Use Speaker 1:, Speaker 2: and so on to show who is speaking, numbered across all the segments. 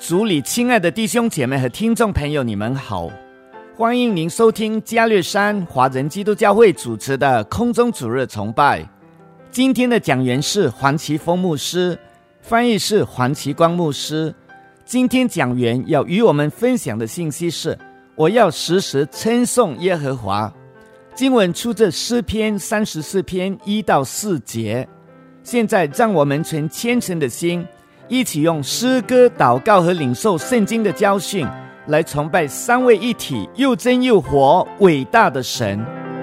Speaker 1: 主里亲爱的弟兄姐妹和听众朋友，你们好，欢迎您收听加略山华人基督教会主持的空中主日崇拜。今天的讲员是黄奇峰牧师，翻译是黄奇光牧师。今天讲员要与我们分享的信息是：我要时时称颂耶和华。经文出自诗篇34篇1到4节。现在让我们存虔诚的心，一起用诗歌、祷告和领受圣经的教训，来崇拜三位一体、又真又活、伟大的神。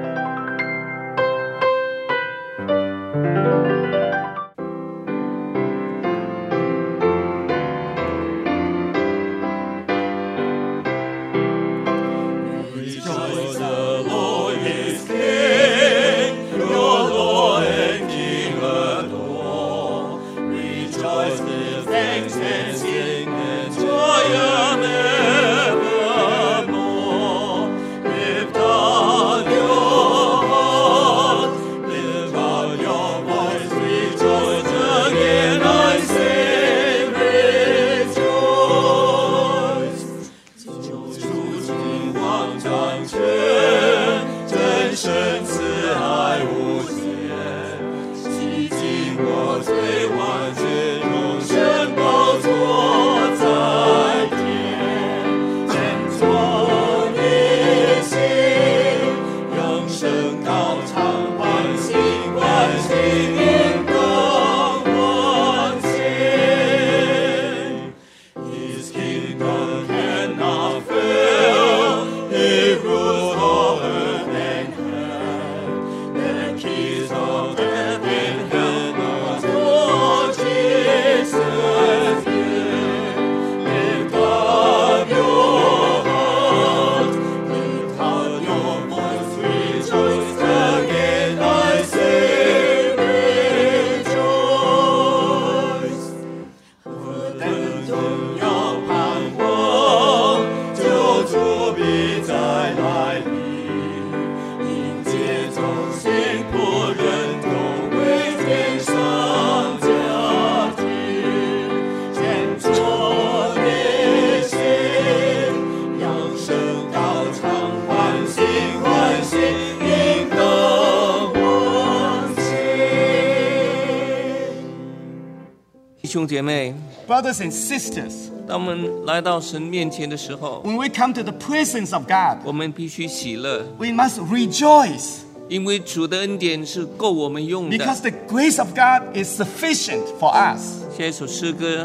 Speaker 2: 弟兄姐妹
Speaker 1: Brothers and sisters,
Speaker 2: 当我们来到神面前的时候，
Speaker 1: when we come to the presence of God,
Speaker 2: 我们必须喜乐，
Speaker 1: we must rejoice
Speaker 2: 因为主的恩典是够我们用的。
Speaker 1: because the grace of God is sufficient for us.
Speaker 2: 下一首诗歌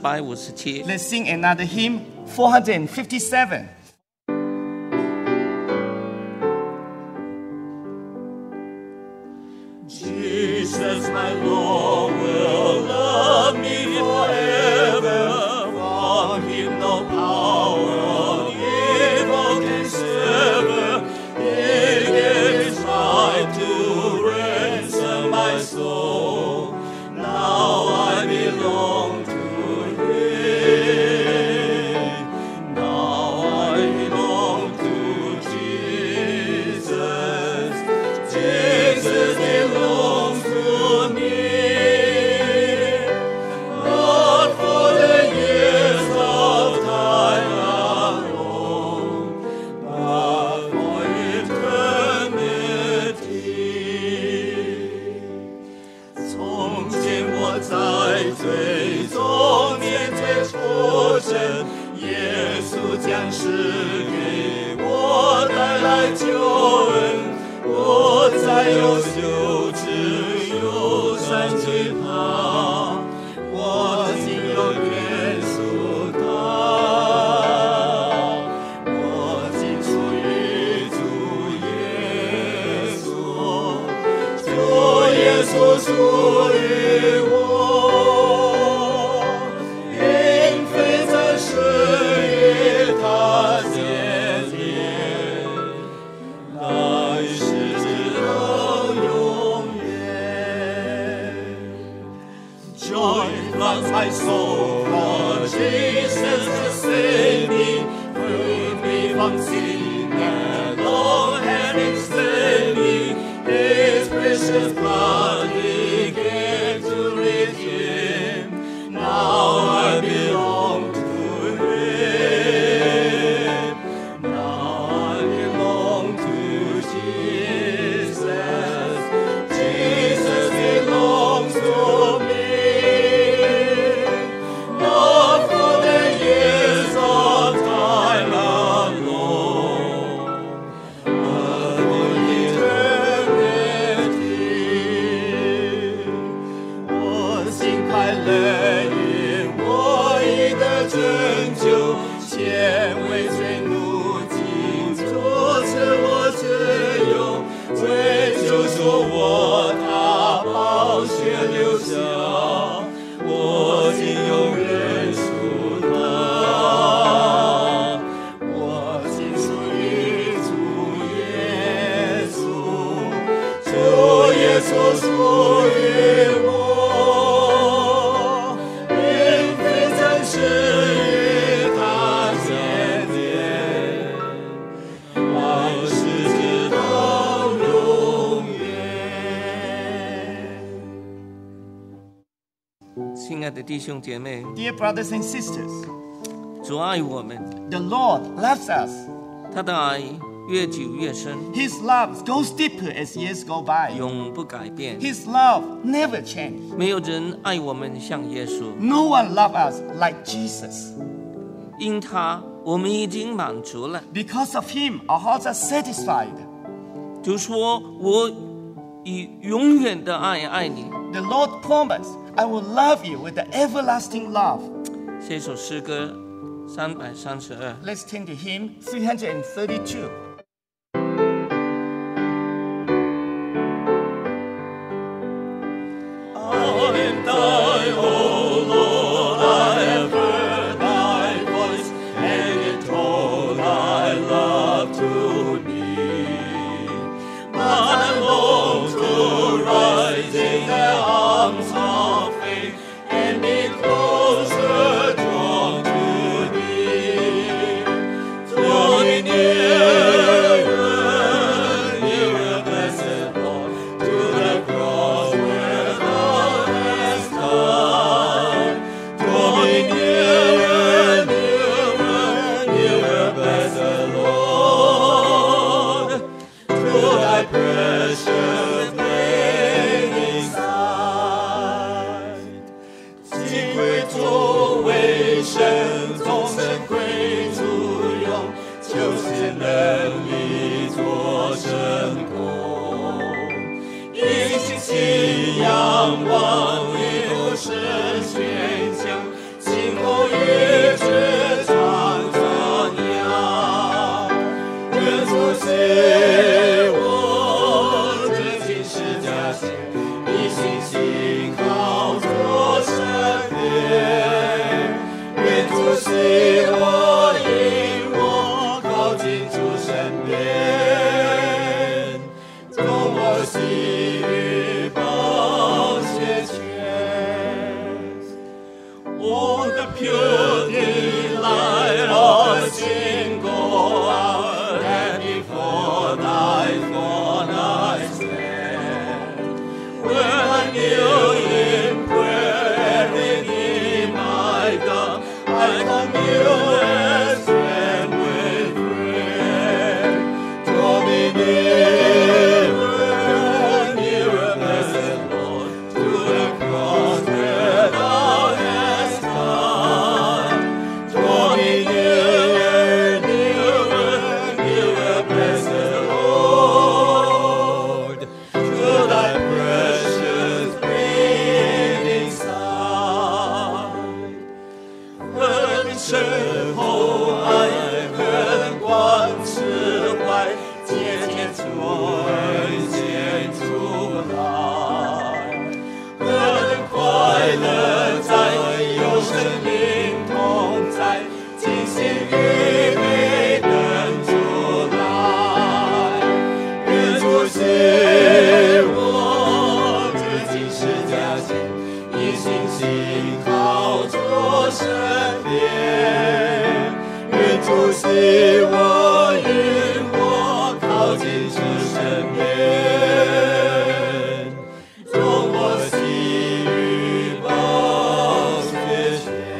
Speaker 2: 457。
Speaker 1: Let's sing another hymn, 457.
Speaker 3: Jesus, my Lord, will love me forever. From him no power of evil can sever. He gave his right to ransom my soul. Now I belong to him. Now I belong to Jesus. Jesus belongs to me. Not for the years of time alone, but for eternity. 从前我在最终面对出征，耶稣将是给我带来救恩。我再有羞耻，有山惧怕，我竟有耶稣他，我竟属于主耶稣，主耶稣属于我，并非在世与他结连，来世直到永远。Joy floods my soul, for Jesus has saved me, freed me from sin and all had enslaved me. His precious blood He gave to redeem. Now I belong to
Speaker 2: 的弟兄姐妹，
Speaker 1: Dear brothers and sisters,
Speaker 2: 主爱我们，
Speaker 1: the Lord loves us.
Speaker 2: 他的爱越久越深，
Speaker 1: His love goes deeper as years go by.
Speaker 2: 永不改变。
Speaker 1: His love never changes.
Speaker 2: 没有人爱我们像耶稣，
Speaker 1: No one loves us like Jesus.
Speaker 2: 因他我们已经满足了。
Speaker 1: Because of him, our hearts are satisfied.
Speaker 2: 就说我以永远的爱爱你。
Speaker 1: The Lord promised, I will love you with the everlasting love.
Speaker 2: 这首诗歌332。
Speaker 1: Let's turn to hymn 332.
Speaker 3: I am thy, O Lord, I have heard thy voice, and it told thy love to me. But I long to rise in the arms of faith, and be closer drawn to thee. Draw me nearer, nearer, blessed Lord, to the cross where thou hast died. Draw me nearer, nearer, nearer, blessed Lord, to thy precious flaming side. 敬畏作为神，终身归主用，就是能力作成功。一心信仰望，一路神宣讲，今后一直常传扬。愿主赐我真心是假心，一心信靠作神殿。愿主赐我引我靠近主身边，从我心与宝血泉。我的 pure delight of single hour, and before thy throne I stand. When I kneel in prayer, everything my God, I commune and stand with prayer. Draw me nearer, nearer, blessed Lord, to the cross where thou hast died. Draw me nearer, nearer, nearer, blessed Lord, to thy precious breathing side. 何人身后爱，何人光释怀，渐渐纯显出来。何人快乐在，有生命同在，尽心预备等出来。愿主赐我至今是假心，一心信靠作神殿。愿主赐我引我靠近主身边，从我心与宝血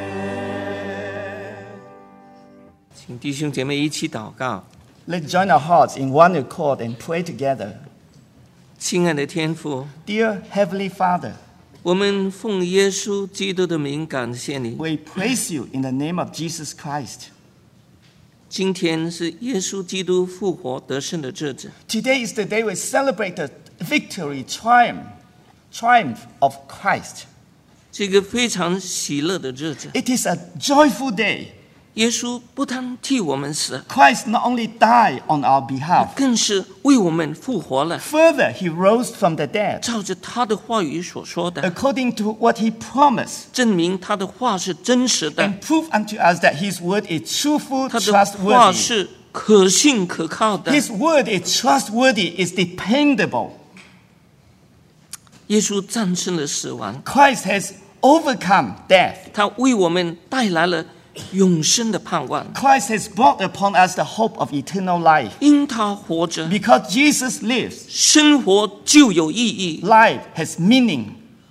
Speaker 3: 泉。
Speaker 2: 请弟兄姐妹一起祷告。
Speaker 1: Let's join our hearts in one accord and pray together.
Speaker 2: 亲爱的天父，
Speaker 1: Dear Heavenly Father,
Speaker 2: 我们奉耶稣基督的名感谢你。
Speaker 1: we praise you in the name of Jesus Christ.
Speaker 2: 今天是耶稣基督复活得胜的日子，
Speaker 1: Today is the day we celebrate the victory, triumph of Christ.
Speaker 2: 这个非常喜乐的日子。
Speaker 1: It is a joyful day.
Speaker 2: 耶稣不但替我们死，
Speaker 1: Christ not only died on our behalf,
Speaker 2: 更是为我们复活了。
Speaker 1: further, he rose from the dead.
Speaker 2: 照着他的话语所说的，
Speaker 1: According to what he promised,
Speaker 2: 证明他的话是真实的，
Speaker 1: and prove unto us that his word is truthful,
Speaker 2: 他的话
Speaker 1: trustworthy.
Speaker 2: 是可信可靠的。
Speaker 1: His word is trustworthy, is dependable.
Speaker 2: 耶稣战胜了死亡，
Speaker 1: Christ has overcome death.
Speaker 2: 他为我们带来了永生的盼望。
Speaker 1: Christ has brought upon us the hope of eternal life.
Speaker 2: 因他活着，
Speaker 1: Because Jesus lives,
Speaker 2: 生活就有意义。
Speaker 1: life has meaning.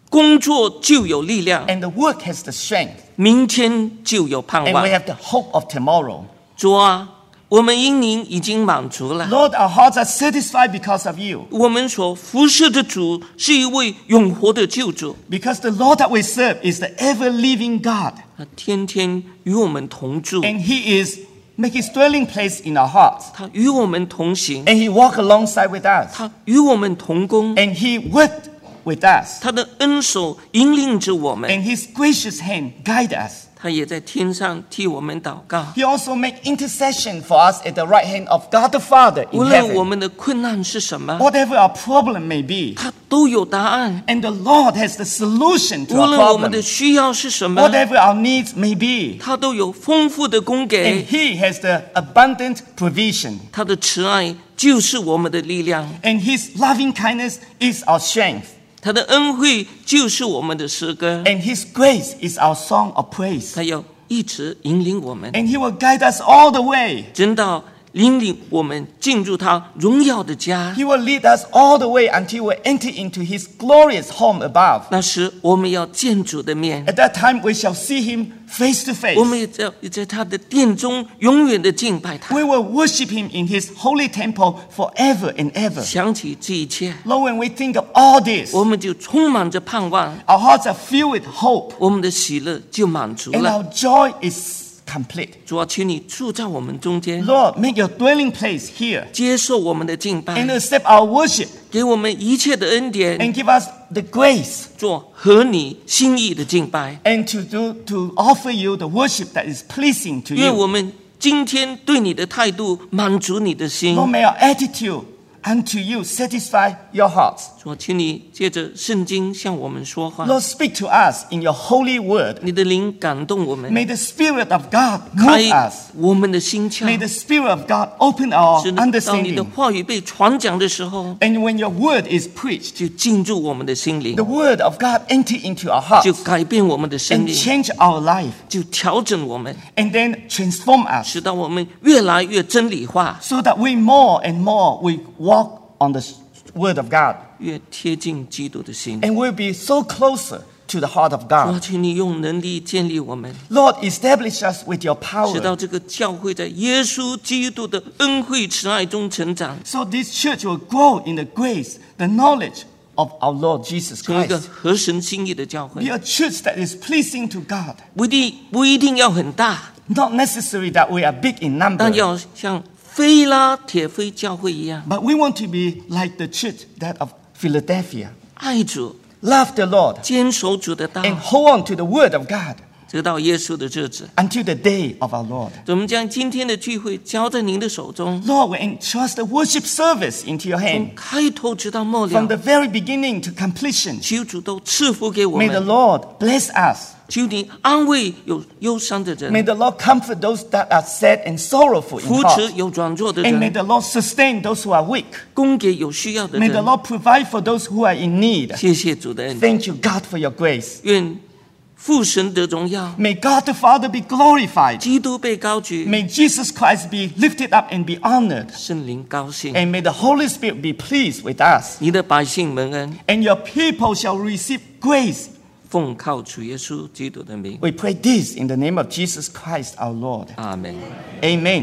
Speaker 2: 工作就有力量，
Speaker 1: and the work has the strength,
Speaker 2: 明天就有盼
Speaker 1: and
Speaker 2: 望
Speaker 1: we。have the hope of tomorrow.
Speaker 2: 主啊，我们因您已经满足了。
Speaker 1: Lord, our hearts are satisfied because of you,
Speaker 2: 我们所服侍的主是一位永活的救主，
Speaker 1: because the Lord that we serve is the ever-living God,
Speaker 2: 他天天与我们同住，
Speaker 1: and He is make His dwelling place in our hearts,
Speaker 2: 他与我们同行，
Speaker 1: and He walk alongside with us,
Speaker 2: 他与我们同工，
Speaker 1: and He worked with us,
Speaker 2: 他的恩手引领着我们，
Speaker 1: and His gracious hand guide us.
Speaker 2: 他也在天上替我们祷告。
Speaker 1: He also make intercession for us at the right hand of God the Father
Speaker 2: 无
Speaker 1: in
Speaker 2: 论我
Speaker 1: heaven.
Speaker 2: 们的困难是什么，
Speaker 1: Whatever our problem may be,
Speaker 2: 他都有答案。
Speaker 1: and the Lord has the solution to
Speaker 2: 无
Speaker 1: our
Speaker 2: 论我们的
Speaker 1: problem.
Speaker 2: 需要是什么，
Speaker 1: Whatever our needs may be,
Speaker 2: 他都有丰富的供
Speaker 1: and
Speaker 2: 给。
Speaker 1: He has the abundant provision.
Speaker 2: 他的慈爱就是我们的力量，
Speaker 1: And His loving kindness is our strength.
Speaker 2: 他的恩惠就是我们的诗歌。
Speaker 1: And His grace is our song of praise.
Speaker 2: 他要一直引领我们，
Speaker 1: And He will guide us all the way.
Speaker 2: 直到引领我们进入他荣耀的家。
Speaker 1: He will lead us all the way until we enter into His glorious home above.
Speaker 2: 那时我们要见主的面，
Speaker 1: At that time, we shall see Him face to
Speaker 2: 我们
Speaker 1: face.
Speaker 2: 也在他的殿中永远的敬拜他。
Speaker 1: We will worship Him in His holy temple forever and ever.
Speaker 2: 想起这一切，
Speaker 1: Lord, when we think of all this,
Speaker 2: 我们就充满着盼望，
Speaker 1: our hearts are filled with hope,
Speaker 2: 我们的喜乐就满足
Speaker 1: and
Speaker 2: 了。
Speaker 1: our joy is complete.
Speaker 2: 主啊，请你住在我们中间，
Speaker 1: Lord, make Your dwelling place here,
Speaker 2: 接受我们的敬
Speaker 1: and
Speaker 2: 拜，
Speaker 1: accept our worship,
Speaker 2: 给我们一切的恩典，
Speaker 1: and give us the grace,
Speaker 2: 做合你心意的敬拜。
Speaker 1: and to offer You the worship that is pleasing to
Speaker 2: 愿
Speaker 1: You.
Speaker 2: 我们今天对你的态度满足你的心。
Speaker 1: Lord, may our attitude unto You satisfy Your hearts.
Speaker 2: 主啊，请你借着圣经向我们说话，
Speaker 1: Lord, speak to us in Your holy word.
Speaker 2: 你的灵感动我们，
Speaker 1: May the Spirit of God
Speaker 2: 开
Speaker 1: move us.
Speaker 2: 我们的心窍，
Speaker 1: May the Spirit of God open our
Speaker 2: 使当你的
Speaker 1: understanding.
Speaker 2: 话语被传讲的时候，
Speaker 1: And when Your word is preached,
Speaker 2: 就进入我们的心灵
Speaker 1: the，word of God enter into our
Speaker 2: 就
Speaker 1: hearts
Speaker 2: 改变我们的生
Speaker 1: and
Speaker 2: 命，
Speaker 1: change our life,
Speaker 2: 就调整我们，
Speaker 1: and then transform us
Speaker 2: 使到我们越来越真理化，
Speaker 1: so that we more and more we walk on the word of God,
Speaker 2: 越贴近基督的心。
Speaker 1: and we'll be so closer to the heart of
Speaker 2: 主啊，
Speaker 1: God.
Speaker 2: 请你用能力建立我们，
Speaker 1: Lord, establish us with Your
Speaker 2: 使到
Speaker 1: power
Speaker 2: 这个教会在耶稣基督的恩惠慈爱中成长，
Speaker 1: so this church will grow in the grace, the knowledge of our Lord Jesus
Speaker 2: 成为一个
Speaker 1: Christ.
Speaker 2: 合神心意的教会
Speaker 1: Be。a church that is pleasing to God.
Speaker 2: 不一定要很大，
Speaker 1: Not necessary that we are big in
Speaker 2: 但
Speaker 1: number,
Speaker 2: 要像菲拉铁菲教会一样，
Speaker 1: but we want to be like the church that of Philadelphia.
Speaker 2: 爱主，
Speaker 1: Love the Lord
Speaker 2: 坚守主的道，
Speaker 1: and hold on to the word of God
Speaker 2: 直到耶稣的日子。
Speaker 1: until the day of our Lord.
Speaker 2: 我们将今天的聚会交在您的手中，
Speaker 1: Lord, we entrust the worship service into Your
Speaker 2: 从
Speaker 1: hand
Speaker 2: 开头直到末
Speaker 1: from the
Speaker 2: 了，
Speaker 1: very beginning to completion.
Speaker 2: 求主都赐福给我
Speaker 1: May the
Speaker 2: 们，
Speaker 1: Lord bless us.
Speaker 2: 求你安慰有忧伤的
Speaker 1: May
Speaker 2: 人，
Speaker 1: the Lord comfort those that are sad and sorrowful in
Speaker 2: 扶
Speaker 1: heart.
Speaker 2: 持有软弱的
Speaker 1: And may
Speaker 2: 人，
Speaker 1: the Lord sustain those who are weak.
Speaker 2: 供给有需要的
Speaker 1: May the
Speaker 2: 人。
Speaker 1: Lord provide for those who are in need.
Speaker 2: 谢谢主的恩典，
Speaker 1: Thank you, God, for Your grace.
Speaker 2: 愿父神得荣耀，
Speaker 1: May God the Father be glorified.
Speaker 2: 基督被高举，
Speaker 1: May Jesus Christ be lifted up and be honored.
Speaker 2: 圣灵高兴，
Speaker 1: And may the Holy Spirit be pleased with us.
Speaker 2: 你的百姓蒙恩，
Speaker 1: And Your people shall receive grace.
Speaker 2: 奉靠主耶稣基督的名，
Speaker 1: We pray this in the name of Jesus Christ our Lord.
Speaker 2: 阿门。
Speaker 1: Amen.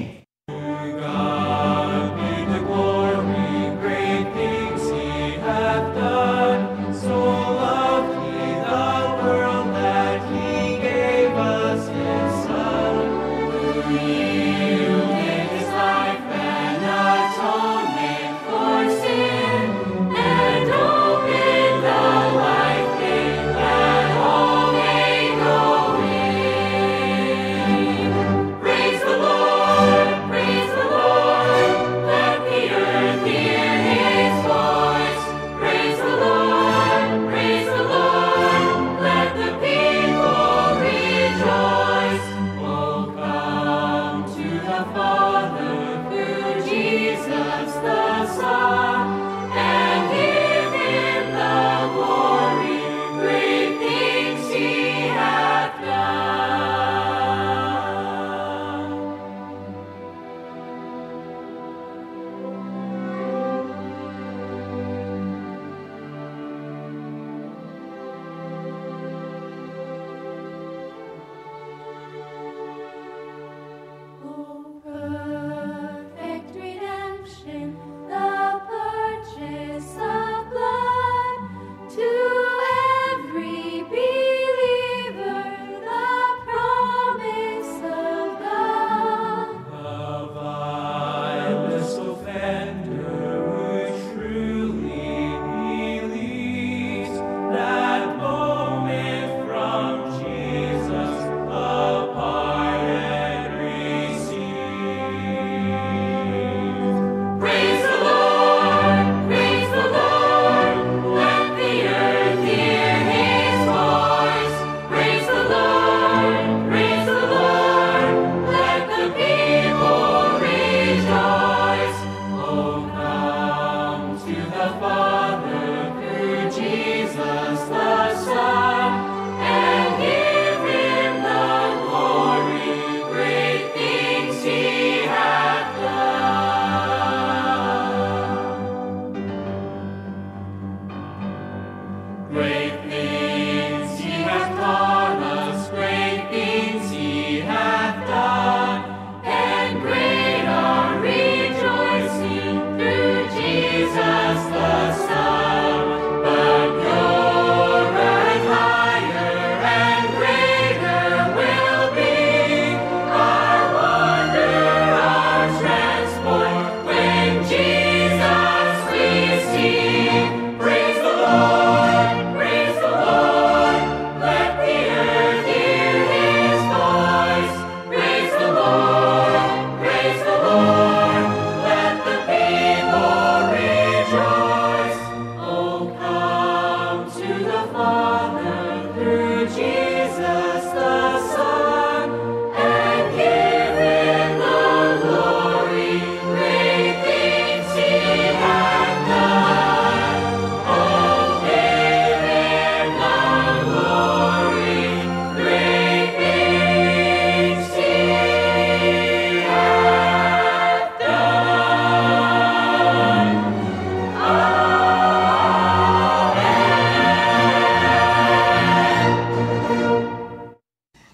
Speaker 3: God be the glory, great things He hath done. So loved He the world that He gave us His Son, who yielded His life an atonement for sin, and opened the life gate that all may go in. Praise the Lord.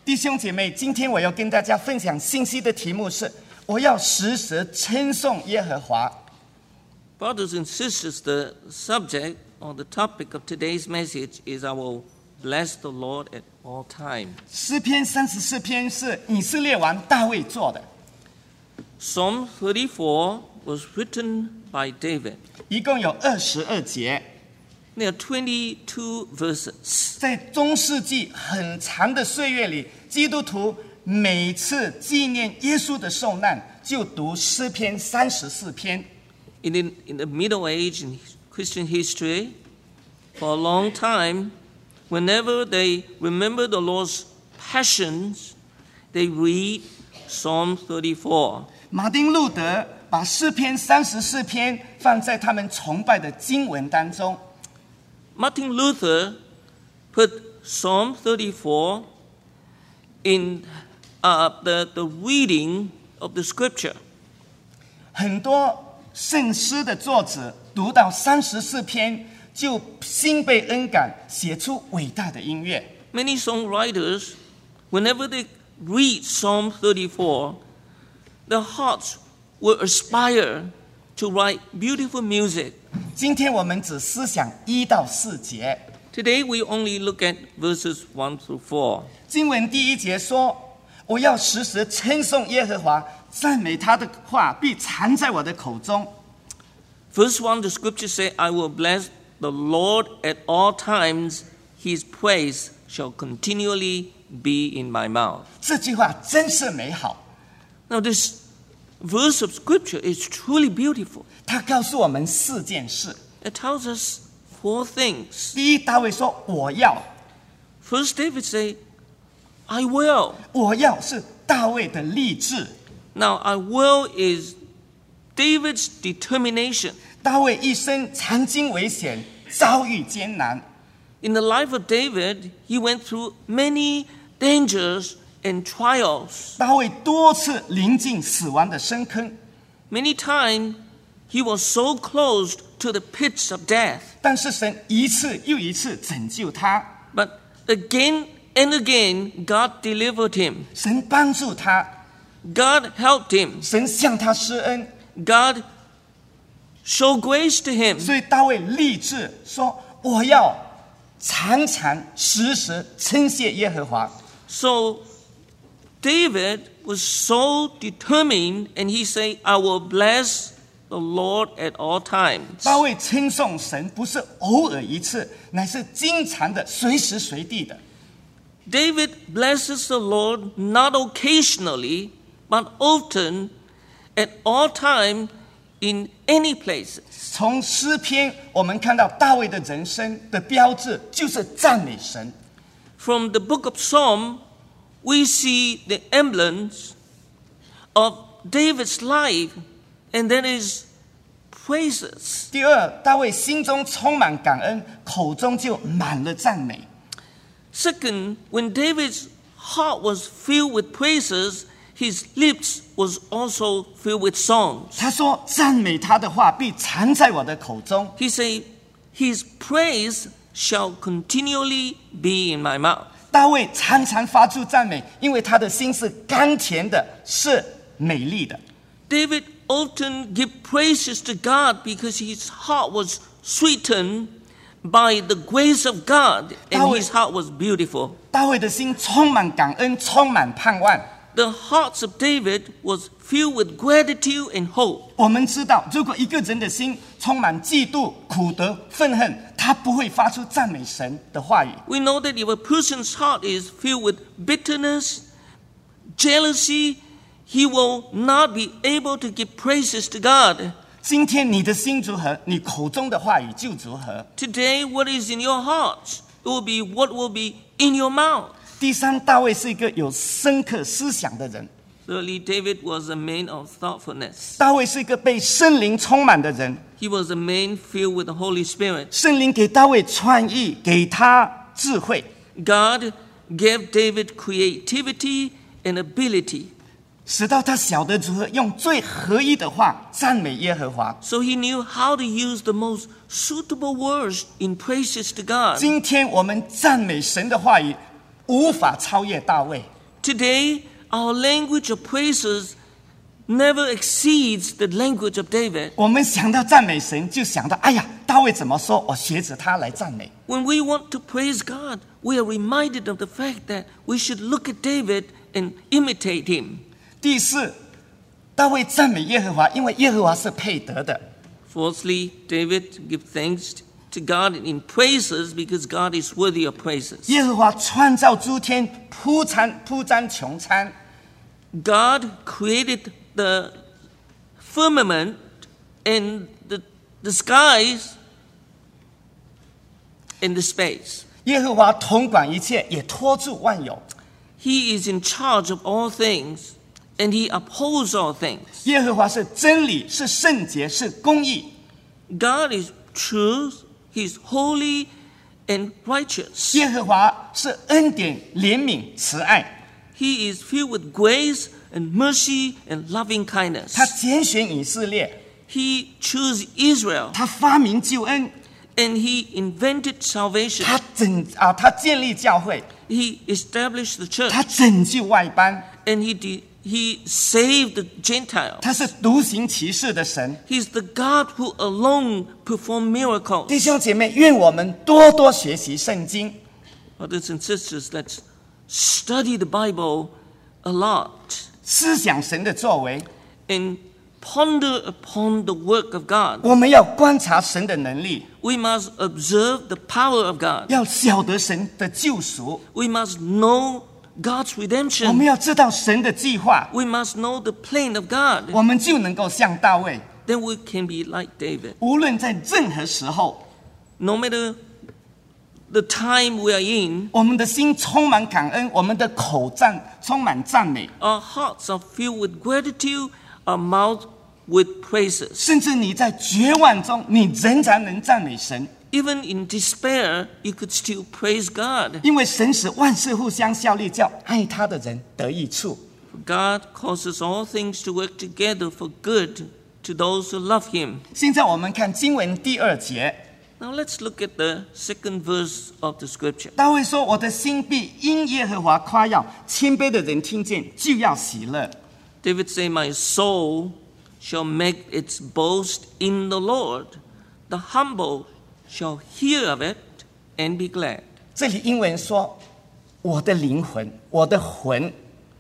Speaker 1: 弟兄姐妹，今天我要跟大家分享信息的题目是：我要时时称颂耶和华。
Speaker 2: Brothers and sisters, the subject or the topic of today's message is I will bless the Lord at all times.
Speaker 1: 诗篇34篇是以色列王大卫做的，
Speaker 2: Psalm 34 was written by David.
Speaker 1: 一共有22节。
Speaker 2: There are 22 verses.
Speaker 1: 在中世纪很长的岁月里，基督徒每次纪念耶稣的受难，就读诗篇34篇。
Speaker 2: In the Middle Age, in Christian history, for a long time, whenever they remember the Lord's passions, they read Psalm 34.
Speaker 1: 马丁路德把诗篇34篇放在他们崇拜的经文当中。
Speaker 2: Martin Luther put Psalm 34 in the reading of the scripture.
Speaker 1: 很多圣诗的作者读到34篇，就心被恩感，写出伟大的音乐。
Speaker 2: Many songwriters, whenever they read Psalm 34, their hearts will aspire to write beautiful music.
Speaker 1: 今天我们只思想1到4节。
Speaker 2: Today we only look at verses 1 through 4.
Speaker 1: 经文第1节说：“我要时时称颂耶和华，赞美他的话必藏在我的口中。”
Speaker 2: Verse 1, the scripture says, I will bless the Lord at all times. His praise shall continually be in my mouth.
Speaker 1: 这句话真是美好。
Speaker 2: Now this verse of scripture is truly beautiful.
Speaker 1: 他告诉我们4件事。
Speaker 2: It tells us 4 things.
Speaker 1: 第一，大卫说：“我要。”
Speaker 2: First, David say, I will.
Speaker 1: 我要是大卫的立志。
Speaker 2: Now, I will is David's determination.
Speaker 1: 大卫一生常经危险，遭遇艰难。
Speaker 2: In the life of David, he went through many dangers and trials.
Speaker 1: 大卫多次临近死亡的深坑，
Speaker 2: Many times, he was so close to the pits of death.
Speaker 1: 但是神一次又一次拯救他，
Speaker 2: But again and again, God delivered him.
Speaker 1: 神帮助他，
Speaker 2: God helped him.
Speaker 1: 神向他施恩。
Speaker 2: God showed grace to him.
Speaker 1: 所以大卫立志说：“我要常常时时称谢耶和华。”
Speaker 2: So David was so determined, and he said, I will bless the Lord at all times.
Speaker 1: 大卫称颂神不是偶尔一次，乃是经常的，随时随地的。
Speaker 2: David blesses the Lord not occasionally, but often, at all time, in any places.
Speaker 1: 从诗篇我们看到大卫的人生的标志就是赞美神。
Speaker 2: From the book of Psalm, we see the emblems of David's life, and that is praises.
Speaker 1: 第二，大卫心中充满感恩，口中就满了赞美。
Speaker 2: Second, when David's heart was filled with praises, his lips was also filled with songs.
Speaker 1: 他说：“赞美他的话必藏在我的口中。”
Speaker 2: He said, his praise shall continually be in my mouth.
Speaker 1: 大卫常常发出赞美，因为他的心是甘甜的，是美丽的。
Speaker 2: David often gave praises to God because his heart was sweetened by the grace of God, and his heart was beautiful.
Speaker 1: 大卫的心充满感恩，充满盼望。
Speaker 2: The hearts of David was filled with gratitude and hope.
Speaker 1: 我们知道，如果一个人的心充满嫉妒、苦毒、愤恨，他不会发出赞美神的话语。
Speaker 2: We know that if a person's heart is filled with bitterness, jealousy, he will not be able to give praises to God.
Speaker 1: 今天你的心如何，你口中的话语就如何。
Speaker 2: Today, what is in your heart, it will be what will be in your mouth.
Speaker 1: 第三，大卫是一个有深刻思想的人。
Speaker 2: Thirdly, David was a man of thoughtfulness.
Speaker 1: 大卫是一个被圣灵充满的人，
Speaker 2: He was a man filled with the Holy Spirit.
Speaker 1: 圣灵给大卫创意，给他智慧。
Speaker 2: God gave David creativity and ability.
Speaker 1: 使到他晓得如何用最合一的话赞美耶和华。
Speaker 2: So he knew how to use the most suitable words in praises to God.
Speaker 1: 今天我们赞美神的话语，无法超越大卫。
Speaker 2: Today, our language of praises never exceeds the language of David.
Speaker 1: 我们想到赞美神，就想到，哎呀，大卫怎么说？我学着他来赞美。
Speaker 2: When we want to praise God, we are reminded of the fact that we should look at David and imitate him.
Speaker 1: 第四，大卫赞美耶和华，因为耶和华是配得的。
Speaker 2: Fourthly, David gives thanks to God in praises because God is worthy of praises.
Speaker 1: 耶和华创造诸天，铺张穹苍。
Speaker 2: God created the firmament and the skies and the space.
Speaker 1: 耶和华统管一切，也托住万有。
Speaker 2: He is in charge of all things, and he upholds all things.
Speaker 1: 耶和华是真理，是圣洁，是公义。
Speaker 2: God is truth, he is holy and righteous.
Speaker 1: 耶和华是恩典、怜悯、慈爱。
Speaker 2: He is filled with grace and mercy and loving kindness.
Speaker 1: 他拣选以色列，
Speaker 2: He chose Israel,
Speaker 1: 他发明救恩，
Speaker 2: and he invented salvation.
Speaker 1: 他建立教会，
Speaker 2: He established the
Speaker 1: 他
Speaker 2: church,
Speaker 1: 拯救外邦，
Speaker 2: and he saved the Gentiles.
Speaker 1: 他是独行其事的神。
Speaker 2: He's the God who alone performed miracles.
Speaker 1: 弟兄姐妹，愿我们多多学习圣经。
Speaker 2: Brothers and sisters, let's study the Bible a lot
Speaker 1: 思想神的作为，
Speaker 2: and ponder upon the work of God.
Speaker 1: 我们要观察神的能力，
Speaker 2: We must observe the power of God.
Speaker 1: 要晓得神的救赎，
Speaker 2: We must know God's
Speaker 1: 我们
Speaker 2: redemption.
Speaker 1: 要知道神的计划，
Speaker 2: We must know the plan of God.
Speaker 1: 我们就能够像大卫，
Speaker 2: Then we can be like David.
Speaker 1: 无论在任何时候，
Speaker 2: No matter the time we are in,
Speaker 1: 我们的心充满感恩，我们的口充满赞美，
Speaker 2: our hearts are filled with gratitude, our mouth with praises.
Speaker 1: 甚至你在绝望中，你仍然能赞美神，
Speaker 2: Even in despair, you could still praise God.
Speaker 1: 因为神使万事互相效力，叫爱他的人得益处。
Speaker 2: God causes all things to work together for good to those who love him.
Speaker 1: 现在我们看经文第2节，
Speaker 2: Now let's look at the second verse of the scripture.
Speaker 1: 大卫说：“我的心必因耶和华夸耀，谦卑的人听见就要喜乐。”
Speaker 2: David said, My soul shall make its boast in the Lord. The humble shall hear of it and be glad.
Speaker 1: 这里英文说：“我的灵魂，我的魂。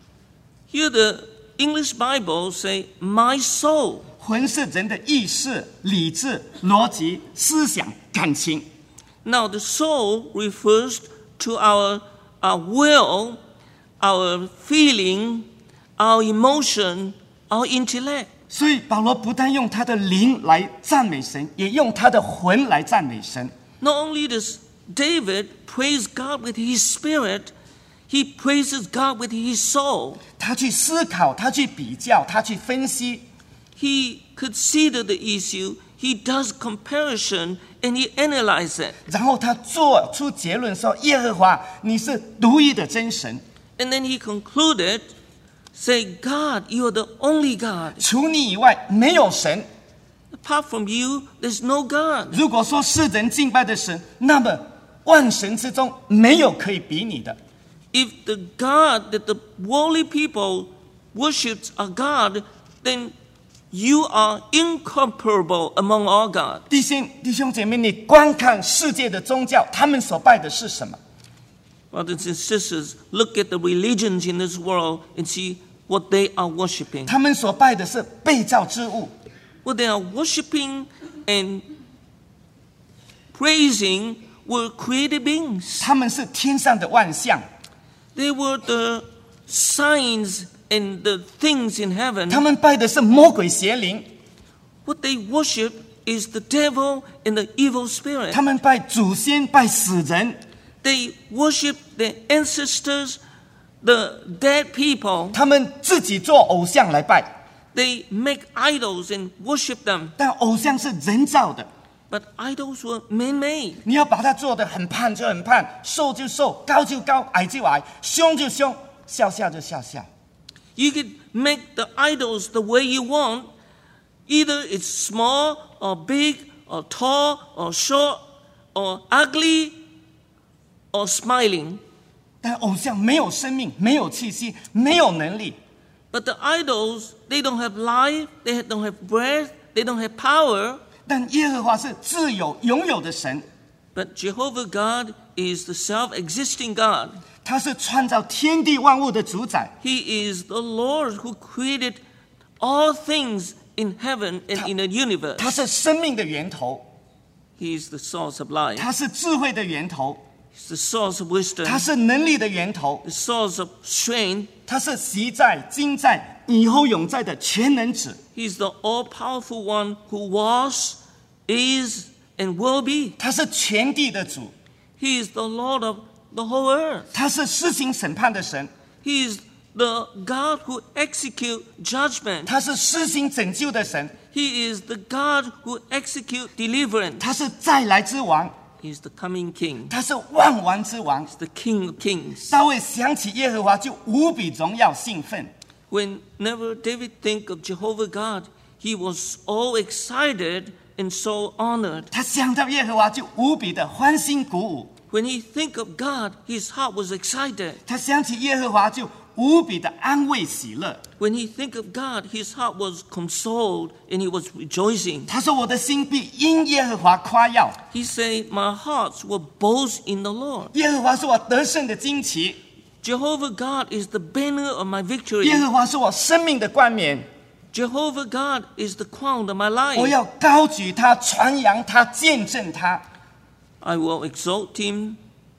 Speaker 2: Here the English Bible say, My soul. ”
Speaker 1: 魂是人的意识、理智、逻辑、思想、感情。
Speaker 2: Now the soul refers to our will, our feeling, our emotion, our intellect.
Speaker 1: 所以保罗不但用他的灵来赞美神，也用他的魂来赞美神。
Speaker 2: Not only does David praise God with his spirit, he praises God with his soul.
Speaker 1: 他去思考，他去比较，他去分析，
Speaker 2: He considers the issue, he does comparison, and he analyzes it.
Speaker 1: 然后他做出结论说：“耶和华，你是独一的真神，
Speaker 2: And then he concluded, say, God, you are the only God.
Speaker 1: 除你以外没有神。
Speaker 2: Apart from you, there's no God.
Speaker 1: 如果说世人敬拜的神，那么万神之中没有可以比拟的。”
Speaker 2: If the God that the worldly people worships are God, then you are incomparable among all gods.
Speaker 1: 弟兄姐妹，你观看世界的宗教，他们所拜的是什么？
Speaker 2: Brothers and sisters, look at the religions in this world and see what they are worshiping.
Speaker 1: 他们所拜的是被造之物，
Speaker 2: What they are worshiping and praising were created beings.
Speaker 1: 他们是天上的万象，
Speaker 2: They were the signs and the things in heaven.
Speaker 1: 他们拜的是魔鬼邪灵，
Speaker 2: What they worship is the devil and the evil spirit.
Speaker 1: 他们拜祖先，拜死人，
Speaker 2: They worship their ancestors, the dead people.
Speaker 1: 他们自己做偶像来拜，
Speaker 2: They make idols and worship them.
Speaker 1: 但偶像是人造的，
Speaker 2: But idols were man-made.
Speaker 1: 你要把它做得很胖就很胖，瘦就瘦，高就高，矮就矮，凶就凶，笑笑就笑笑。
Speaker 2: You could make the idols the way you want. Either it's small or big or tall or short or ugly or smiling.
Speaker 1: 但偶像没有生命，没有气息，没有能力。
Speaker 2: But the idols, they don't have life, they don't have breath, they don't have power.
Speaker 1: 但耶和华是自有永有的神，
Speaker 2: But Jehovah God is the self-existing God.
Speaker 1: 他是创造天地万物的主宰，
Speaker 2: He is the Lord who created all things in heaven and in the universe.
Speaker 1: 他是生命的源头，
Speaker 2: He is the source of life.
Speaker 1: 他是智慧的源头，
Speaker 2: He's the source of wisdom,
Speaker 1: 他是能力的源头，
Speaker 2: the source of strength.
Speaker 1: 他是昔在、今在、以后永在的全能者。
Speaker 2: He's the all-powerful one who was, is, and will be.
Speaker 1: 他是全地的主，
Speaker 2: He is the Lord of the whole earth.
Speaker 1: 他是施行审判的神，
Speaker 2: He is the God who executes judgment.
Speaker 1: 他是施行拯救的神，
Speaker 2: He is the God who executes deliverance.
Speaker 1: 他是再来之王，
Speaker 2: He is the coming King.
Speaker 1: 他是万王之王。
Speaker 2: He's the King of kings.
Speaker 1: 大卫想起耶和华就无比荣耀兴奋。
Speaker 2: Whenever David think of Jehovah God, he was all excited and so honored.
Speaker 1: 他想到耶和华就无比的欢欣鼓舞，
Speaker 2: When he think of God, his heart was excited.
Speaker 1: 他想起耶和华就无比的安慰喜乐。
Speaker 2: When he think of God, his heart was consoled and he was rejoicing.
Speaker 1: 他说：“我的心必因耶和华夸耀。
Speaker 2: He said, my heart will boast in the Lord.
Speaker 1: 耶和华是我得胜的旌旗，
Speaker 2: Jehovah God is the banner of my victory.
Speaker 1: 耶和华是我生命的冠冕。
Speaker 2: Jehovah God is the crown of my
Speaker 1: 我
Speaker 2: life.
Speaker 1: 要高举他，传扬他，见证他。
Speaker 2: I will exalt him,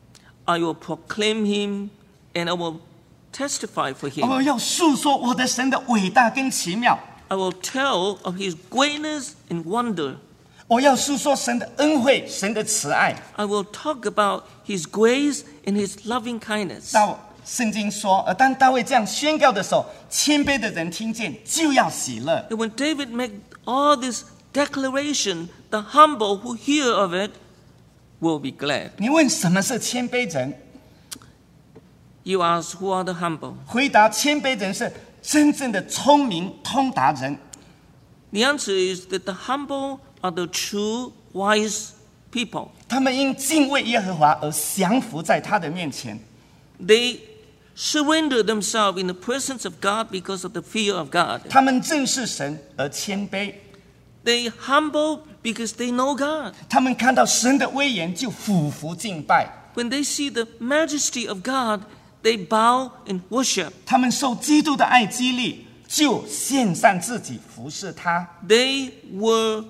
Speaker 2: I will proclaim him, and I will testify for
Speaker 1: 我
Speaker 2: him.
Speaker 1: 要述说我的神的伟大跟奇妙。
Speaker 2: I will tell of his greatness and wonder.
Speaker 1: 我要述说神的恩惠，神的慈爱。
Speaker 2: I will talk about his grace and his loving kindness.
Speaker 1: 圣经说，当大卫这样宣告的时候，谦卑的人听见就要喜乐。
Speaker 2: And when David made all this declaration, the humble who hear of it will be glad.
Speaker 1: 你问什么是谦卑人？
Speaker 2: You ask, who are the humble?
Speaker 1: 回答：谦卑人是真正的聪明通达人。
Speaker 2: The answer is that the humble are the true, wise people.
Speaker 1: 他们因敬畏耶和华而降服在他的面前。
Speaker 2: They surrender themselves in the presence of God because of the fear of God.
Speaker 1: 他们正视神而谦卑。
Speaker 2: They humble because they know God.
Speaker 1: 他们看到神的威严就俯伏敬拜。
Speaker 2: When they see the majesty of God, they bow and worship.
Speaker 1: 他们受基督的爱激励，就献上自己服侍他。
Speaker 2: They were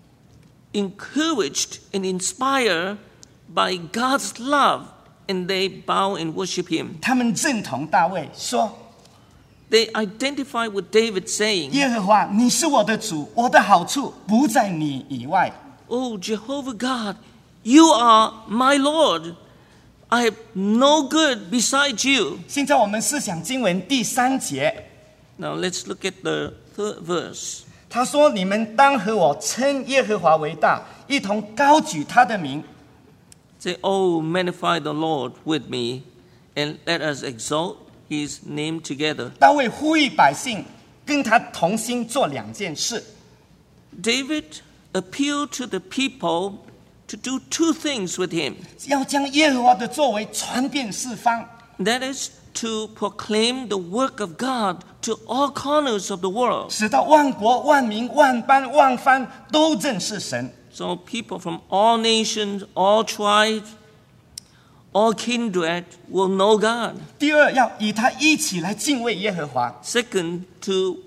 Speaker 2: encouraged and inspired by God's love, and they bow and worship him.
Speaker 1: 他们认同大卫说
Speaker 2: They identify with David saying,
Speaker 1: 耶和华，你是我的主，我的好处不在你以外。
Speaker 2: Oh, Jehovah God, you are my Lord. I have no good besides you.
Speaker 1: 现在我们思想经文第3节，
Speaker 2: Now let's look at the third verse.
Speaker 1: 他说：“你们当和我称耶和华为大，一同高举他的名。
Speaker 2: Say, oh, magnify the Lord with me, and let us exalt his name together. ”
Speaker 1: 大卫呼吁百姓跟他同心做2件事。
Speaker 2: David appealed to the people to do 2 things with him.
Speaker 1: 要将耶和华的作为传遍四方，
Speaker 2: That is to proclaim the work of God to all corners of the world.
Speaker 1: 使到万国、万民、万邦、万方都认识神。
Speaker 2: So people from all nations, all tribes, all kindred will know God.
Speaker 1: 第二，要与他一起来敬畏耶和华，
Speaker 2: Second, to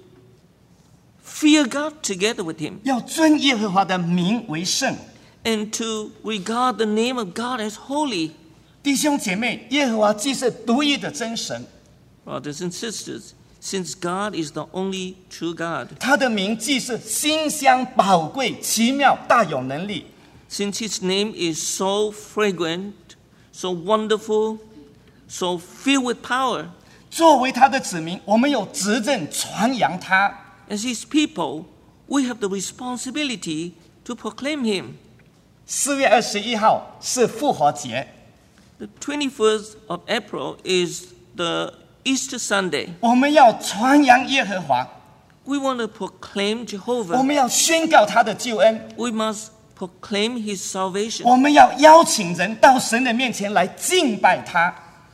Speaker 2: fear God together with him,
Speaker 1: 要尊耶和华的名为圣。
Speaker 2: and to regard the name of God as holy.
Speaker 1: 弟兄姐妹，耶和华既是独一的真神，
Speaker 2: Brothers and sisters, since God is the only true God,
Speaker 1: 他的名既是馨香、宝贵、奇妙、大有能力，
Speaker 2: since his name is so fragrant, so wonderful, so filled with power,
Speaker 1: 作为他的子民，我们有责任传扬他。
Speaker 2: as his people, we have the responsibility to proclaim him.
Speaker 1: 4月21号是复活节，
Speaker 2: The 21st of April is the Easter Sunday.
Speaker 1: 我们要传扬耶和华，
Speaker 2: We want to proclaim
Speaker 1: 我
Speaker 2: Jehovah.
Speaker 1: 们要宣告他的救恩，
Speaker 2: We must proclaim his salvation.
Speaker 1: 我们要邀请人到神的面前来敬拜他。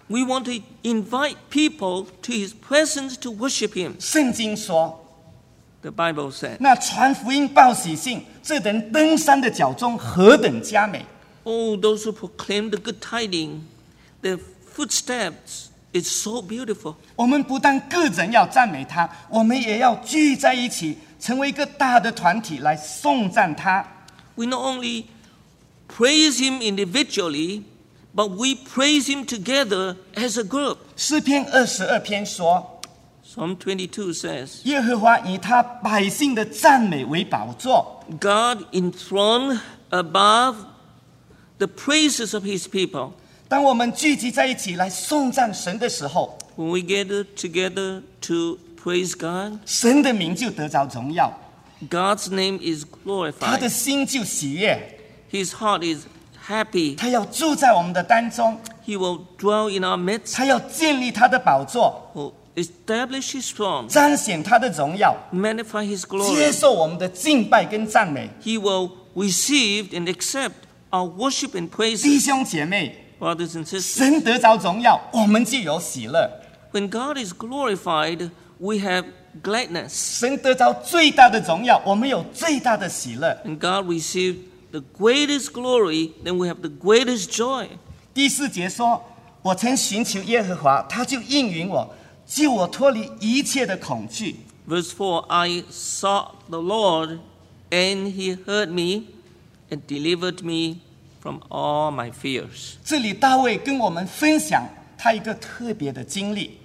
Speaker 2: We want to invite people to His presence to worship Him.
Speaker 1: 圣经说，
Speaker 2: The Bible said,
Speaker 1: 那传福音报喜信，这等登山的脚中何等佳美！
Speaker 2: oh, those who proclaim the good tidings, their footsteps is so beautiful.
Speaker 1: 我们不但个人要赞美他，我们也要聚在一起，成为一个大的团体来颂赞他。
Speaker 2: We not only praise Him individually, but we praise Him together as a group.
Speaker 1: 诗篇22篇说，
Speaker 2: Psalm 22 says,
Speaker 1: 耶和华以他百姓的赞美为宝座，
Speaker 2: God enthroned above the praises of His people.
Speaker 1: 当我们聚集在一起来颂赞神的时候，
Speaker 2: When we gather together to praise God,
Speaker 1: 神的名就得着荣耀，
Speaker 2: God's name is
Speaker 1: 他的
Speaker 2: glorified.
Speaker 1: 心就喜悦，
Speaker 2: His heart is happy.
Speaker 1: 他要住在我们的当中，
Speaker 2: He will dwell in our midst,
Speaker 1: 他要建立他的宝座，
Speaker 2: will establish His throne,
Speaker 1: 彰显他的荣耀，
Speaker 2: magnify His
Speaker 1: 接
Speaker 2: glory.
Speaker 1: 受我们的敬拜跟赞美。
Speaker 2: He will receive and accept our worship and
Speaker 1: 弟
Speaker 2: praises.
Speaker 1: 兄姐妹，
Speaker 2: Brothers and sisters,
Speaker 1: 神得着荣耀，我们就有喜乐；
Speaker 2: when God is glorified, we have gladness.
Speaker 1: 神得着最大的荣耀，我们有最大的喜乐。
Speaker 2: When God received the greatest glory, then we have the greatest joy.
Speaker 1: 第4节说：“我曾寻求耶和华，他就应允我，救我脱离一切的恐惧。”
Speaker 2: Verse 4, I sought the Lord, and He heard me and delivered me from all my fears.
Speaker 1: 这里大卫跟我们分享他一个特别的经历。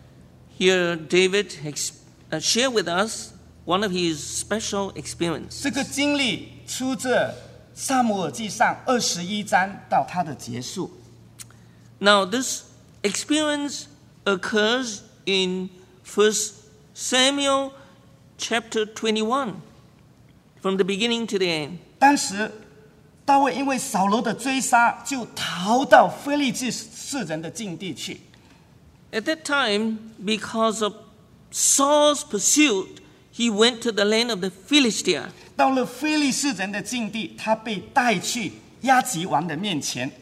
Speaker 2: Here, David shared with us one of his special experiences.
Speaker 1: 这个经历出自撒母耳记上21章到他的结束。
Speaker 2: Now, this experience occurs in 1 Samuel chapter 21, from the beginning to the end.
Speaker 1: 当时大卫因为扫罗的追杀，就逃到非利士人的境地去。
Speaker 2: At that time, because of Saul's pursuit, he went to the land of the Philistia.
Speaker 1: 到了非利士人的境地，他被带去亚吉王的面前。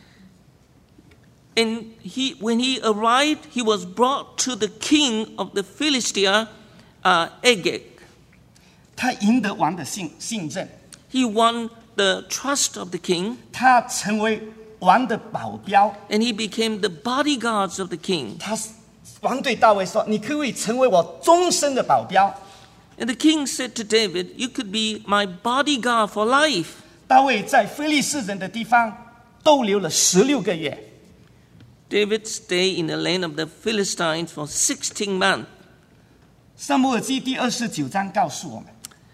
Speaker 2: And when he arrived, he was brought to the king of the Philistia, Agag.
Speaker 1: 他赢得王的信任，
Speaker 2: He won the trust of the king,
Speaker 1: 他成为王的保镖。
Speaker 2: and he became the bodyguards of the king.
Speaker 1: 王对大卫说：“你可不可以成为我终身的保镖？”
Speaker 2: And the king said to David, "You could be my bodyguard for life."
Speaker 1: 大卫在非利士人的地方逗留了16个月。
Speaker 2: David stayed in the land of the Philistines for 16 months.
Speaker 1: 撒母耳记第29章告诉我们，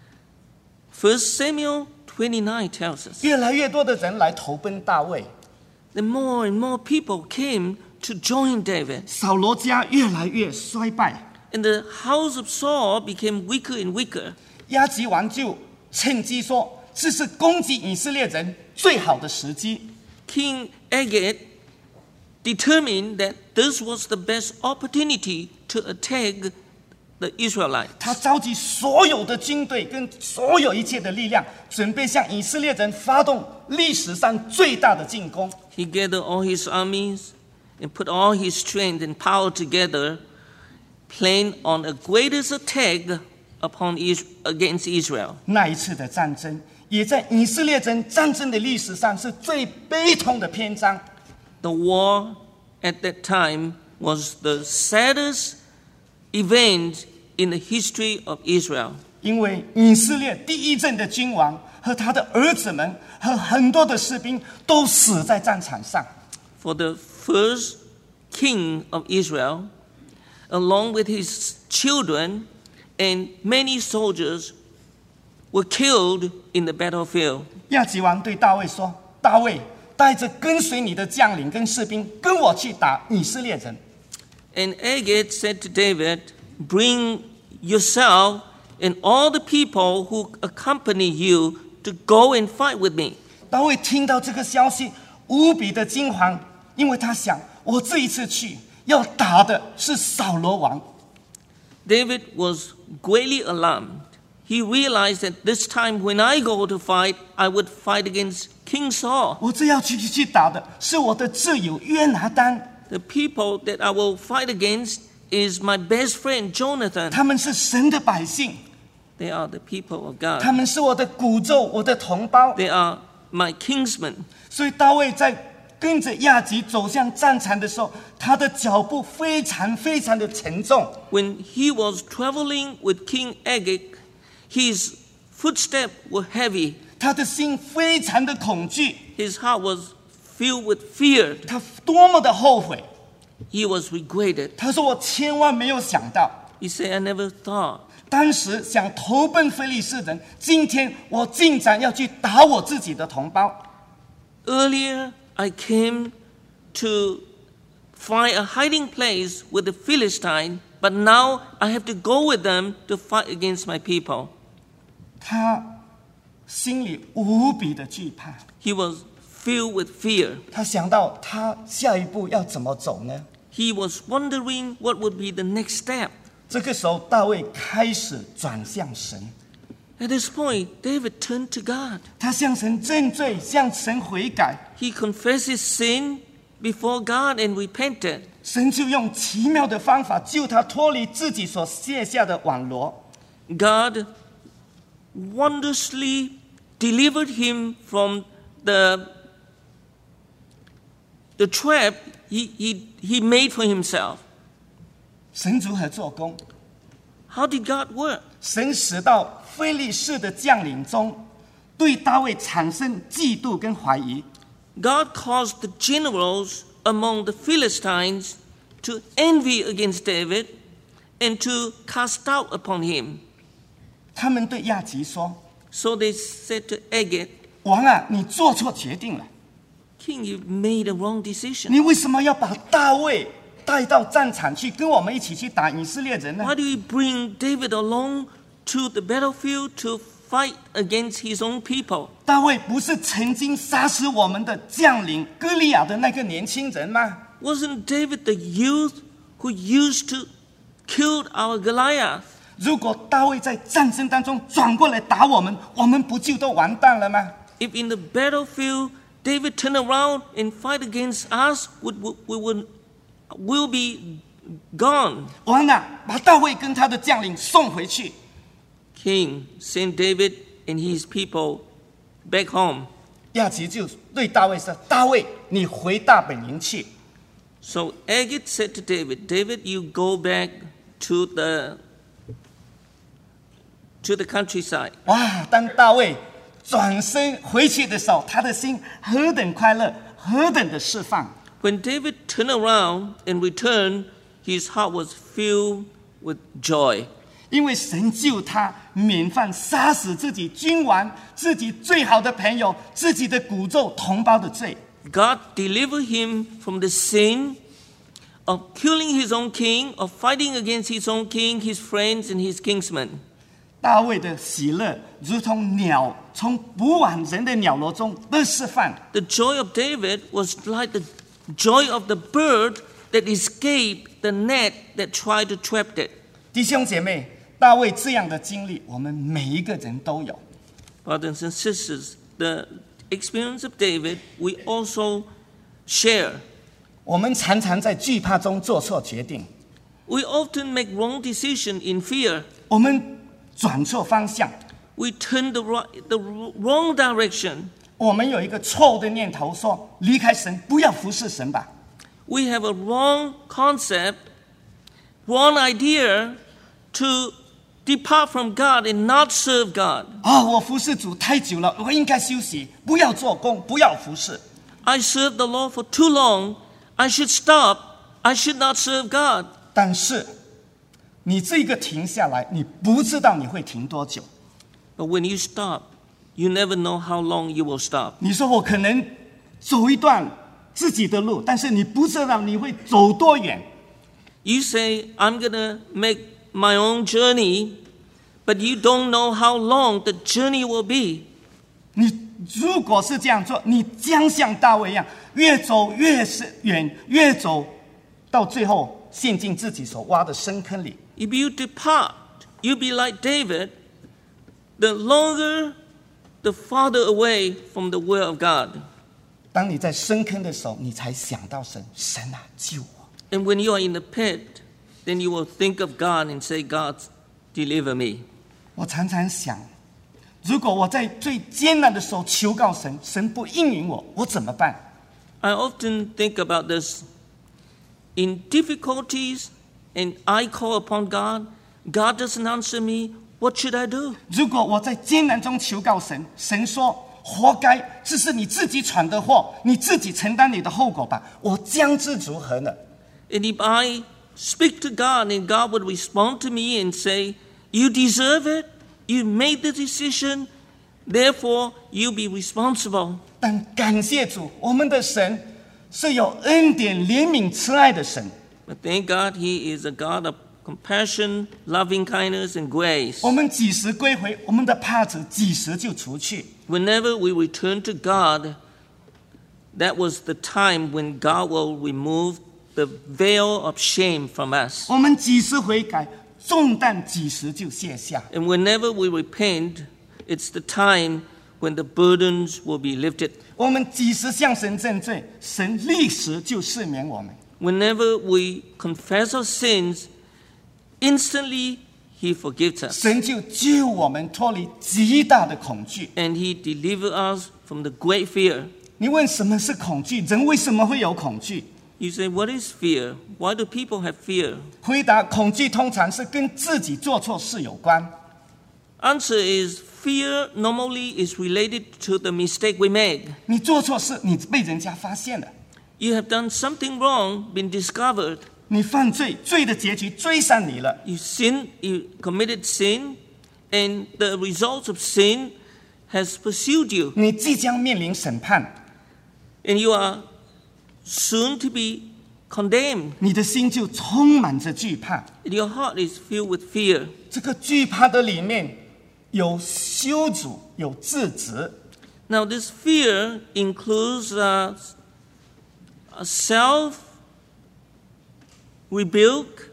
Speaker 2: 1 Samuel 29 tells us
Speaker 1: 越来越多的人来投奔大卫，
Speaker 2: that more and more people came to join David.
Speaker 1: 扫罗家越来越衰败，
Speaker 2: And the house of Saul became weaker and weaker.
Speaker 1: 亚吉王就趁机说：“这是攻击以色列人最好的时机。”
Speaker 2: King Agag determined that this was the best opportunity to attack the Israelites.
Speaker 1: 他召集所有的军队跟所有一切的力量，准备向以色列人发动历史上最大的进攻。
Speaker 2: He gathered all his armies and put all his strength and power together, planned on a greatest attack against Israel.
Speaker 1: 那一次的战争，也在以色列人战争的历史上是最悲痛的篇章。
Speaker 2: The war at that time was the saddest event in the history of Israel.
Speaker 1: 因为以色列第一阵的君王和他的儿子们和很多的士兵都死在战场上。
Speaker 2: For the first king of Israel, along with his children and many soldiers, were killed in the battlefield.
Speaker 1: 亚吉王对大卫说：“大卫，带着跟随你的将领跟士兵，跟我去打以色列人。”
Speaker 2: And Agag said to David, "Bring yourself and all the people who accompany you to go and fight with me."
Speaker 1: 大卫听到这个消息，无比的惊惶，因为他想：我这一次去要打的是扫罗王。
Speaker 2: David was greatly alarmed. He realized that this time when I go to fight, I would fight against King Saul.
Speaker 1: 我这要去打的是我的挚友约拿单。
Speaker 2: The people that I will fight against is my best friend Jonathan.
Speaker 1: 他们是神的百姓，
Speaker 2: They are the people of
Speaker 1: 他
Speaker 2: God.
Speaker 1: 们是我的骨肉，我的同胞。
Speaker 2: They are my kinsmen.
Speaker 1: 所以大卫在跟着亚吉走向战场的时候，他的脚步非常非常的沉重。
Speaker 2: When he was traveling with King Agag, his footsteps were heavy.
Speaker 1: 他的心非常的恐惧，
Speaker 2: His heart was filled with fear.
Speaker 1: 他多么的后悔。
Speaker 2: He was regretted.
Speaker 1: 他说：“我千万没有想到，
Speaker 2: He said, I never thought
Speaker 1: 当时想投奔非利士人，今天我竟然要去打我自己的同胞。
Speaker 2: earlier I came to find a hiding place with the Philistine, but now I have to go with them to fight against my people. ”
Speaker 1: 他心里无比的惧怕，
Speaker 2: He was filled with fear.
Speaker 1: 他想到他下一步要怎么走呢？
Speaker 2: He was wondering what would be the next step.
Speaker 1: 这个时候，大卫开始转向神，
Speaker 2: At this point, David turned to God.
Speaker 1: 他向神认罪，向神悔改。
Speaker 2: He confessed his sin before God and repented.
Speaker 1: 神就用奇妙的方法救他脱离自己所卸下的网罗。
Speaker 2: God wondrously delivered him from the trap he made for himself.
Speaker 1: 神如何做工？
Speaker 2: How did God work?
Speaker 1: 神使到非利士的将领中，对大卫产生嫉妒跟怀疑。
Speaker 2: God caused the generals among the Philistines to envy against David and to cast doubt upon him.
Speaker 1: 他们对亚吉说
Speaker 2: So they said to Agag,：“
Speaker 1: 王啊，你做错决定了，
Speaker 2: King, you made a wrong decision.
Speaker 1: 你为什么要把大卫带到战场去，跟我们一起去打以色列人呢？
Speaker 2: Why do you bring David along to the battlefield to fight against his own people?
Speaker 1: 大卫不是曾经杀死我们的将领歌利亚的那个年轻人吗？
Speaker 2: Wasn't David the youth who used to kill our Goliath?
Speaker 1: 如果大卫在战争当中转过来打我们，我们不就都完蛋了吗？
Speaker 2: If in the battlefield David turned around and fight against us, we'll be gone.
Speaker 1: 王啊，把大卫跟他的将领送回去。
Speaker 2: King, send David and his people back home.
Speaker 1: 亚吉就对大卫说：“大卫，你回大本营去。”
Speaker 2: So Agag said to David, David, you go back to the countryside.
Speaker 1: 哇！当大卫转身回去的时候，他的心何等快乐，何等的释放。
Speaker 2: When David turned around and returned, his heart was filled with joy.
Speaker 1: 因为神救他免犯杀死自己君王、自己最好的朋友、自己的骨肉同胞的罪。
Speaker 2: God delivered him from the sin of killing his own king, of fighting against his own king, his friends, and his kinsmen.
Speaker 1: 大卫的喜乐如同鸟从捕网人的鸟笼中被释放。
Speaker 2: The joy of David was like the joy of the bird that escaped the net that tried to trap it.
Speaker 1: 弟兄姐妹，大卫这样的经历，我们每一个人都有。
Speaker 2: Brothers and sisters, the experience of David, we also share.
Speaker 1: 我们常常在惧怕中做错决定，
Speaker 2: We often make wrong decisions in fear.
Speaker 1: 我们转错方向，
Speaker 2: We turn the wrong direction.
Speaker 1: 我们有一个错误的念头说离开神，不要服侍神吧。
Speaker 2: We have a wrong concept, wrong idea to depart from God and not serve God.
Speaker 1: 我服侍主太久了，我应该休息，不要做工，不要服侍。
Speaker 2: I served the Lord for too long. I should stop. I should not serve God.
Speaker 1: 但是你这个停下来，你不知道你会停多久。
Speaker 2: But when you stop, you never know how long you will stop.
Speaker 1: 你说我可能走一段自己的路，但是你不知道你会走多远。
Speaker 2: You say, I'm going to make my own journey, but you don't know how long the journey will be.
Speaker 1: 你如果是这样做，你将像大卫一样，越走越远，越走到最后陷进自己所挖的深坑里。
Speaker 2: If you depart, you'll be like David, the longer, the farther away from the will of God.
Speaker 1: 当你在深坑的时候，你才想到神，神啊，救我。
Speaker 2: And when you are in the pit, then you will think of God and say, God, deliver me.
Speaker 1: 我常常想，如果我在最艰难的时候求告神，神不应允我，我怎么办？
Speaker 2: I often think about this. In difficulties, and I call upon God, God doesn't answer me, what should I do?
Speaker 1: 如果我在艰难中求告神，神说活该，这是你自己闯的祸，你自己承担你的后果吧，我将之如何呢？
Speaker 2: And if I speak to God and God would respond to me and say, you deserve it, you made the decision, therefore you be responsible.
Speaker 1: 但感谢主，我们的神是有恩典、怜悯、慈爱的神。
Speaker 2: But thank God He is a God of compassion, loving kindness, and grace.
Speaker 1: 我们几时归回，我们的帕子几时就除去。
Speaker 2: Whenever we return to God, that was the time when God will remove the veil of shame from us.
Speaker 1: 我们几时悔改，重担几时就卸下。
Speaker 2: And whenever we repent, it's the time when the burdens will be lifted.
Speaker 1: 我们几时向神认罪，神立时就赦免我们。
Speaker 2: Whenever we confess our sins, instantly He forgives us.
Speaker 1: 神就救我们脱离极大的恐惧。
Speaker 2: And He delivers us from the great fear.
Speaker 1: 你问什么是恐惧？人为什么会有恐惧？
Speaker 2: You say, what is fear? Why do people have fear?
Speaker 1: 回答：恐惧通常是跟自己做错事有关。
Speaker 2: Answer is, fear normally is related to the mistake we make.
Speaker 1: 你做错事，你被人家发现了，
Speaker 2: You have done something wrong, been discovered.
Speaker 1: 你犯罪，罪的结局追上你了。
Speaker 2: You sinned, you committed sin, and the results of sin has pursued you.
Speaker 1: 你即将面临审判，
Speaker 2: And you are soon to be condemned.
Speaker 1: 你的心就充满着惧怕。
Speaker 2: And your heart is filled with fear.
Speaker 1: 这个惧怕的里面有羞辱，有自责。
Speaker 2: Now, this fear includes a self-rebuke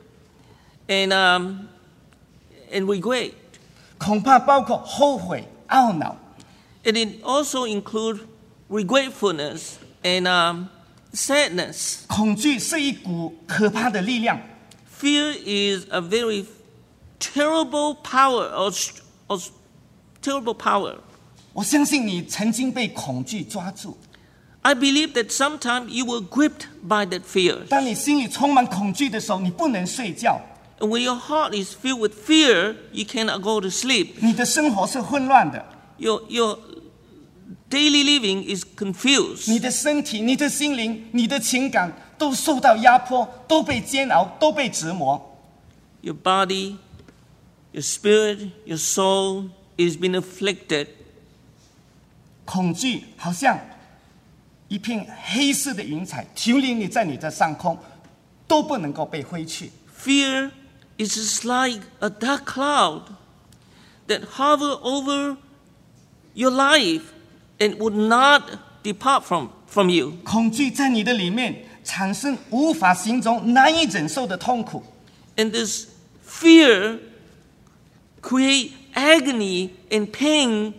Speaker 2: and regret.
Speaker 1: 恐怕包括后悔、懊恼。
Speaker 2: And it also includes regretfulness and sadness.
Speaker 1: 恐惧是一股可怕的力量，
Speaker 2: Fear is a very terrible power or terrible power.
Speaker 1: 我相信你曾经被恐惧抓住。
Speaker 2: I believe that sometimes you were gripped by that fear.
Speaker 1: 当你心里充满恐惧的时候，你不能睡觉，
Speaker 2: And when your heart is filled with fear, you cannot go to sleep.
Speaker 1: 你的生活是混乱的，
Speaker 2: Your daily living is confused.
Speaker 1: 你的身体、你的心灵、你的情感都受到压迫，都被煎熬，都被折磨。
Speaker 2: Your body, your spirit, your soul is being afflicted.
Speaker 1: 恐惧好像一片黑色的云彩，停临你在你的上空，都不能够被挥去。
Speaker 2: Fear is just like a dark cloud that hover over your life and would not depart from you.
Speaker 1: 恐惧在你的里面产生无法形容、难以忍受的痛苦。
Speaker 2: And this fear creates agony and pain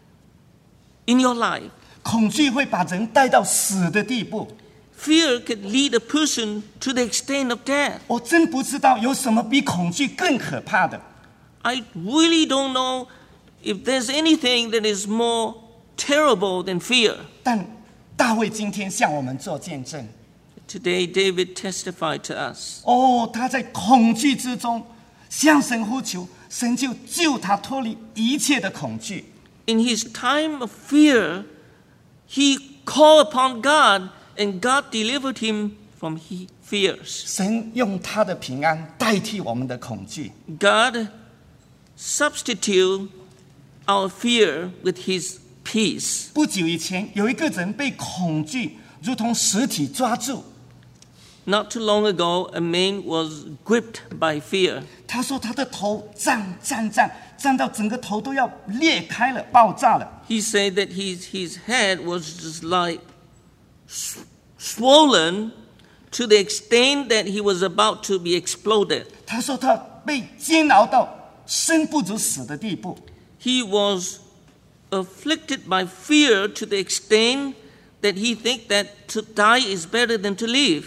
Speaker 2: in your life.
Speaker 1: 恐惧会把人带到死的地步。
Speaker 2: Fear can lead a person to the extent of death.
Speaker 1: 我真不知道有什么比恐惧更可怕的。
Speaker 2: I really don't know if there's anything that is more terrible than fear.
Speaker 1: 但大卫今天向我们做见证，
Speaker 2: Today, David testified to us.
Speaker 1: 他在恐惧之中向神呼求，神就救他脱离一切的恐惧。
Speaker 2: In his time of fear, he called upon God, and God delivered him from his fears.
Speaker 1: 神用他的平安代替我们的恐惧。
Speaker 2: God substituted our fear with his peace.
Speaker 1: 不久以前，有一个人被恐惧如同实体抓住。
Speaker 2: Not too long ago, a man was gripped by fear.
Speaker 1: 他说他的头胀到整个头都要裂开了，爆炸了。
Speaker 2: He said that his head was just like swollen to the extent that he was about to be exploded.
Speaker 1: 他说他被煎熬到生不如死的地步。
Speaker 2: He was afflicted by fear to the extent that he think that to die is better than to live.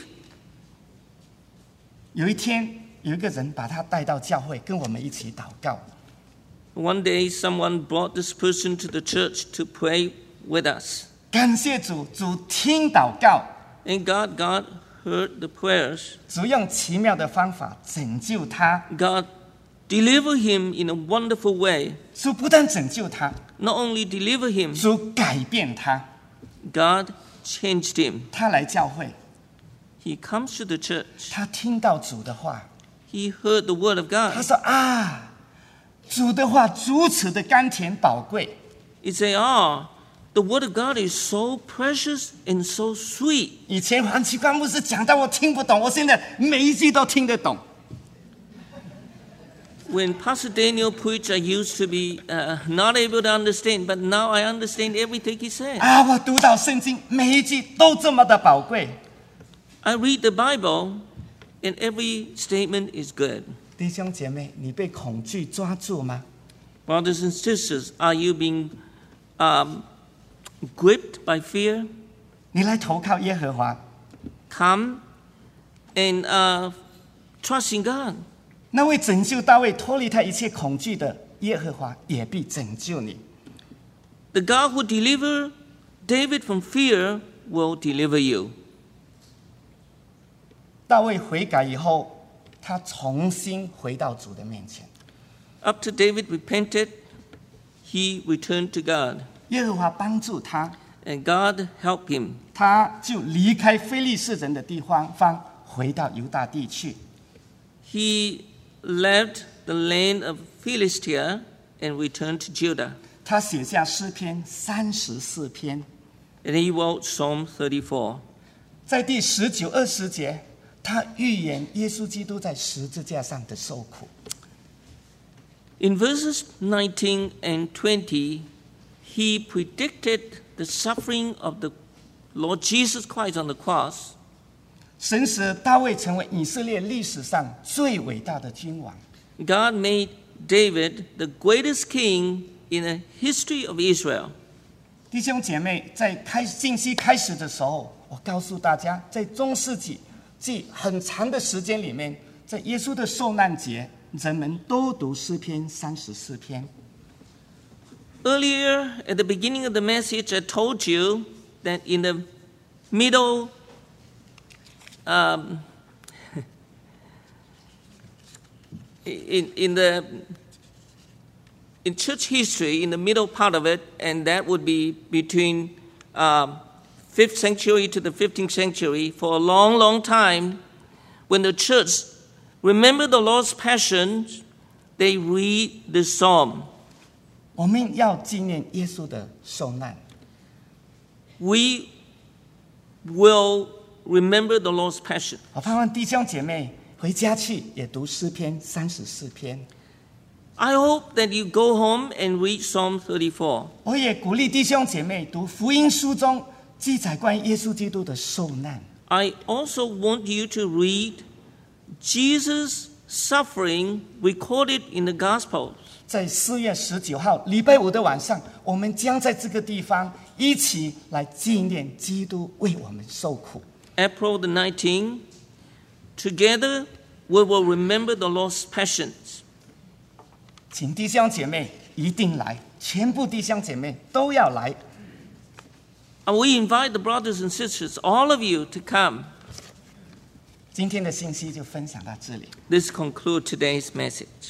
Speaker 1: 有一天，有一个人把他带到教会，跟我们一起祷告。
Speaker 2: One day, someone brought this person to the church to pray with us.
Speaker 1: 感谢主，主听祷告，
Speaker 2: And God heard the prayers.
Speaker 1: 主用奇妙的方法拯救他。
Speaker 2: God delivered him in a wonderful way.
Speaker 1: 主不但拯救他，
Speaker 2: Not only deliver him,
Speaker 1: 主改变他。
Speaker 2: God changed him.
Speaker 1: 他来教会，
Speaker 2: He comes to the church.
Speaker 1: 他听到主的话，
Speaker 2: He heard the word of
Speaker 1: 他
Speaker 2: God.
Speaker 1: 说啊，主的话如此的甘甜宝贵。
Speaker 2: He say, the word of God is so precious and so sweet.
Speaker 1: 以前黄奇光牧师讲到我听不懂，我现在每一句都听得懂。
Speaker 2: When Pastor Daniel preached, I used to be not able to understand, but now I understand everything he said.
Speaker 1: 啊，我读到圣经，每一句都这么的宝贵。
Speaker 2: I read the Bible, and every statement is good.
Speaker 1: 弟兄姐妹，你被恐惧抓住吗？
Speaker 2: Brothers and sisters, are you being gripped by fear?
Speaker 1: 你来投靠耶和华，
Speaker 2: Come and trust in God.
Speaker 1: 那位拯救大卫脱离他一切恐惧的耶和华，也必拯救你。
Speaker 2: The God who delivered David from fear will deliver you.
Speaker 1: 大卫悔改以后，他重新回到主的面前。
Speaker 2: After David repented, he returned to God,
Speaker 1: 耶和华帮助他，
Speaker 2: and God helped him.
Speaker 1: 他就离开非利士人的地方，回到犹大地去。
Speaker 2: He left the land of Philistia and returned to Judah.
Speaker 1: 他写下诗篇34篇，
Speaker 2: And he wrote Psalm 34.
Speaker 1: 在第19、20节，他预言耶稣基督在十字架上的受苦。
Speaker 2: In verses 19 and 20, he predicted the suffering of the Lord Jesus Christ on the cross.
Speaker 1: 神使大卫成为以色列历史上最伟大的君王。
Speaker 2: God made David the greatest king in the history of Israel.
Speaker 1: 弟兄姐妹，在信息开始的时候，我告诉大家，在中世纪很长的时间里面，在耶稣的受难节，人们都读诗篇34篇。
Speaker 2: Earlier, at the beginning of the message, I told you that in the middle, in church history, in the middle part of it, and that would be between 5th century to the 15th century, for a long, long time, when the church remembered the Lord's passion, they read the psalm.
Speaker 1: 我们要纪念耶稣的受难。
Speaker 2: We will remember the Lord's passion.
Speaker 1: 我盼望弟兄姐妹回家去也读诗篇34篇。
Speaker 2: I hope that you go home and read Psalm 34.
Speaker 1: 我也鼓励弟兄姐妹读福音书中记载关于耶稣基督的受难。
Speaker 2: I also want you to read Jesus' suffering recorded in the Gospels.
Speaker 1: 在4月19号礼拜五的晚上，我们将在这个地方一起来纪念基督为我们受苦。
Speaker 2: April the 19th, together we will remember the Lord's passions.
Speaker 1: 请弟兄姐妹一定来，全部弟兄姐妹都要来。
Speaker 2: And we invite the brothers and sisters, all of you, to come.
Speaker 1: 今天的信息就分享到这里。
Speaker 2: This concludes today's message.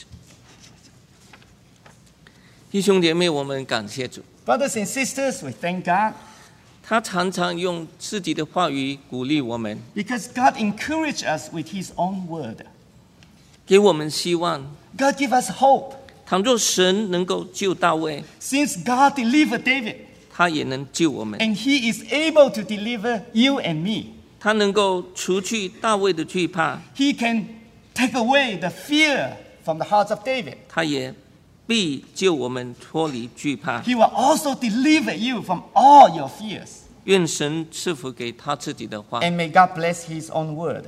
Speaker 2: 弟兄姐妹，我们感谢主。
Speaker 1: Brothers and sisters, we thank God
Speaker 2: 他常常用自己的话语鼓励我们，
Speaker 1: because God encouraged us with His own word.
Speaker 2: 给我们希望。
Speaker 1: God give us hope.
Speaker 2: 倘若神能够救大卫，
Speaker 1: Since God delivered David,
Speaker 2: 他也能救我们。
Speaker 1: and He is able to deliver you and me.
Speaker 2: 他能够除去大卫的惧怕，
Speaker 1: He can take away the fear from the hearts of David.
Speaker 2: 他也必救我们脱离惧怕。
Speaker 1: He will also deliver you from all your fears.
Speaker 2: 愿神赐福给他自己的话。
Speaker 1: And may God bless His own word.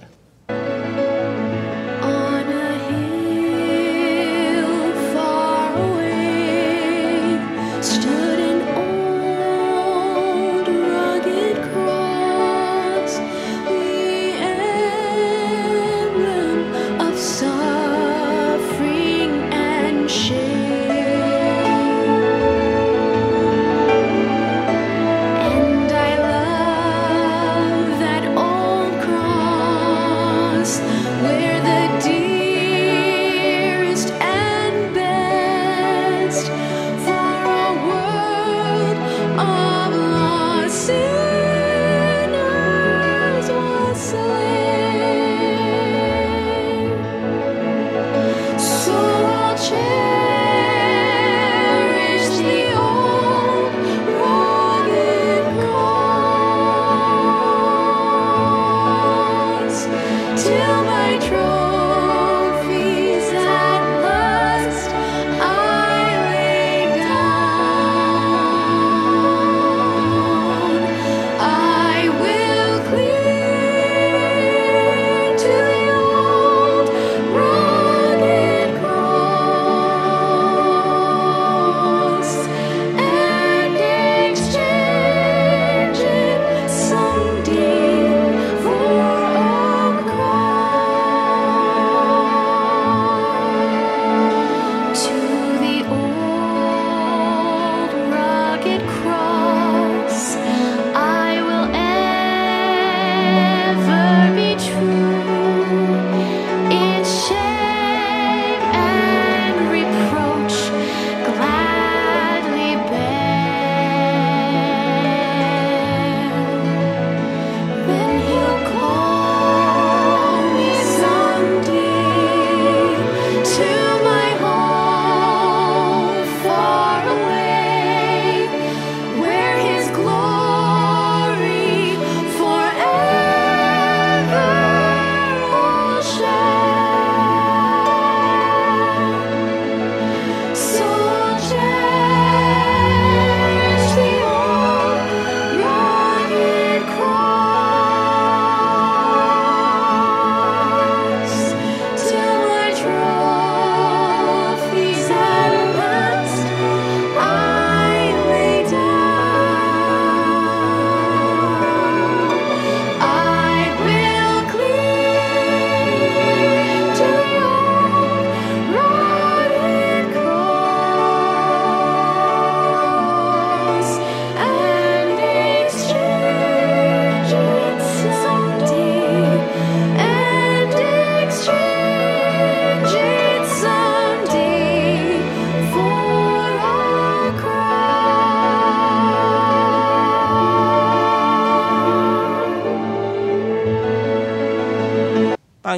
Speaker 4: On a hill far away stood an old rugged cross.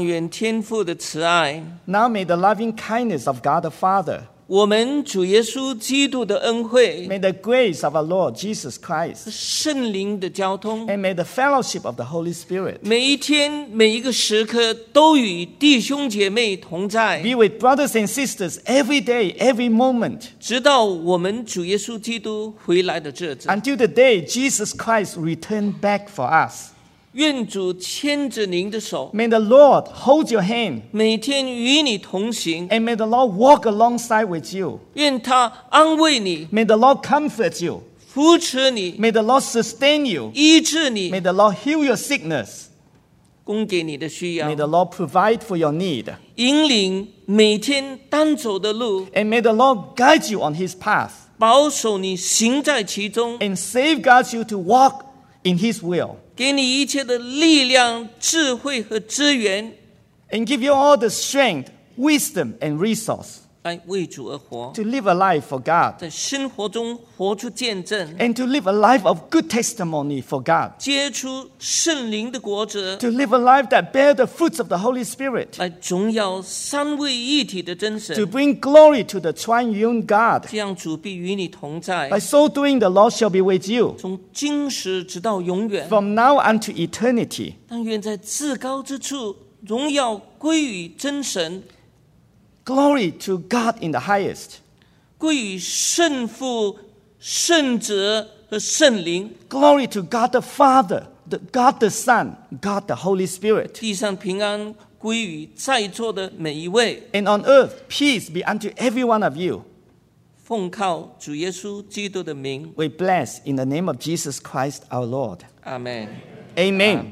Speaker 2: 愿天父的慈爱，
Speaker 1: Now may the loving kindness of God the Father,
Speaker 2: 我们主耶稣基督的恩惠，
Speaker 1: may the grace of our Lord Jesus Christ,
Speaker 2: 圣灵的交通，
Speaker 1: and may the fellowship of the Holy Spirit
Speaker 2: 每一天每一个时刻都与弟兄姐妹同在，
Speaker 1: be with brothers and sisters every day, every moment,
Speaker 2: 直到我们主耶稣基督回来的这阵。
Speaker 1: until the day Jesus Christ return back for us.
Speaker 2: 愿主牵着您的手，
Speaker 1: May the Lord hold your hand,
Speaker 2: 每天与你同行，
Speaker 1: and may the Lord walk alongside with you.
Speaker 2: 愿他安慰你，
Speaker 1: May the Lord comfort you.
Speaker 2: 扶持你，
Speaker 1: May the Lord sustain you.
Speaker 2: 医治你，
Speaker 1: May the Lord heal your sickness.
Speaker 2: 供给你的需要
Speaker 1: May，the Lord provide for your need.
Speaker 2: 引领每天单走的路，
Speaker 1: And may the Lord guide you on his path
Speaker 2: 保守你行在其中，
Speaker 1: and safeguard you to walk in his will,
Speaker 2: 给你一切的力量、智慧和资源，
Speaker 1: and give you all the strength, wisdom, and resource
Speaker 2: 来为主而活，
Speaker 1: to live a life for God
Speaker 2: 在生活中活出见证，
Speaker 1: and to live a life of good testimony for God,
Speaker 2: 结出圣灵的果子，
Speaker 1: to live a life that bear the fruits of the Holy Spirit,
Speaker 2: 来荣耀三位一体的真
Speaker 1: to
Speaker 2: 神。
Speaker 1: bring glory to the triune God.
Speaker 2: 这样主必与你同在，
Speaker 1: By so doing, the Lord shall be with you
Speaker 2: 从今时直到永远。
Speaker 1: from now unto eternity.
Speaker 2: 但愿在至高之处，荣耀归于真神，
Speaker 1: Glory to God in the highest.
Speaker 2: 归于圣父、圣子和圣灵。
Speaker 1: Glory to God the Father, God the Son, God the Holy Spirit.
Speaker 2: 地上平安归于在座的每一位。
Speaker 1: And on earth, peace be unto every one of you.
Speaker 2: 奉靠主耶稣基督的名，
Speaker 1: We bless in the name of Jesus Christ our Lord.
Speaker 2: 阿门。
Speaker 1: Amen.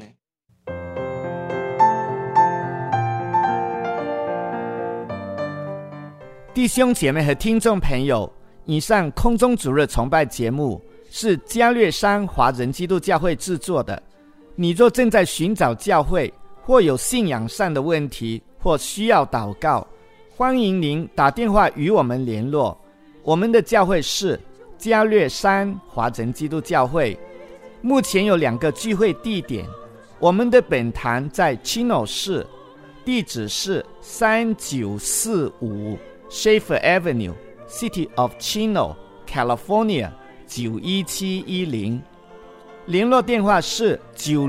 Speaker 1: 弟兄姐妹和听众朋友，以上空中主日崇拜节目是加略山华人基督教会制作的。你若正在寻找教会，或有信仰上的问题，或需要祷告，欢迎您打电话与我们联络。我们的教会是加略山华人基督教会，目前有2个聚会地点。我们的本堂在 Chino 市，地址是3945 Schaefer Avenue, City of Chino, California 91710。联络电话是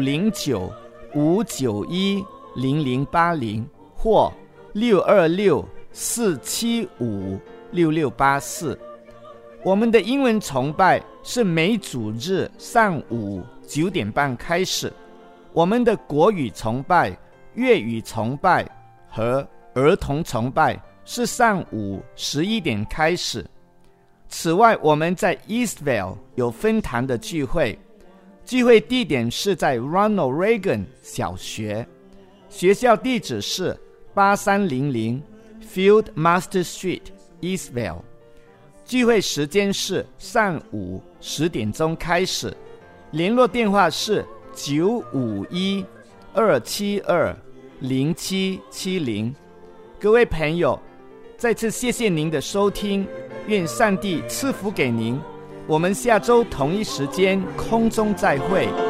Speaker 1: 909-591-0080或626-475-6684。我们的英文崇拜是每主日上午9点半开始。我们的国语崇拜、粤语崇拜和儿童崇拜是上午11点开始。此外，我们在 Eastvale 有分堂的聚会，聚会地点是在 Ronald Reagan 小学，学校地址是8300 Field Master Street, Eastvale。聚会时间是上午10点钟开始，联络电话是951-272-0770。各位朋友，再次谢谢您的收听，愿上帝赐福给您。我们下周同一时间空中再会。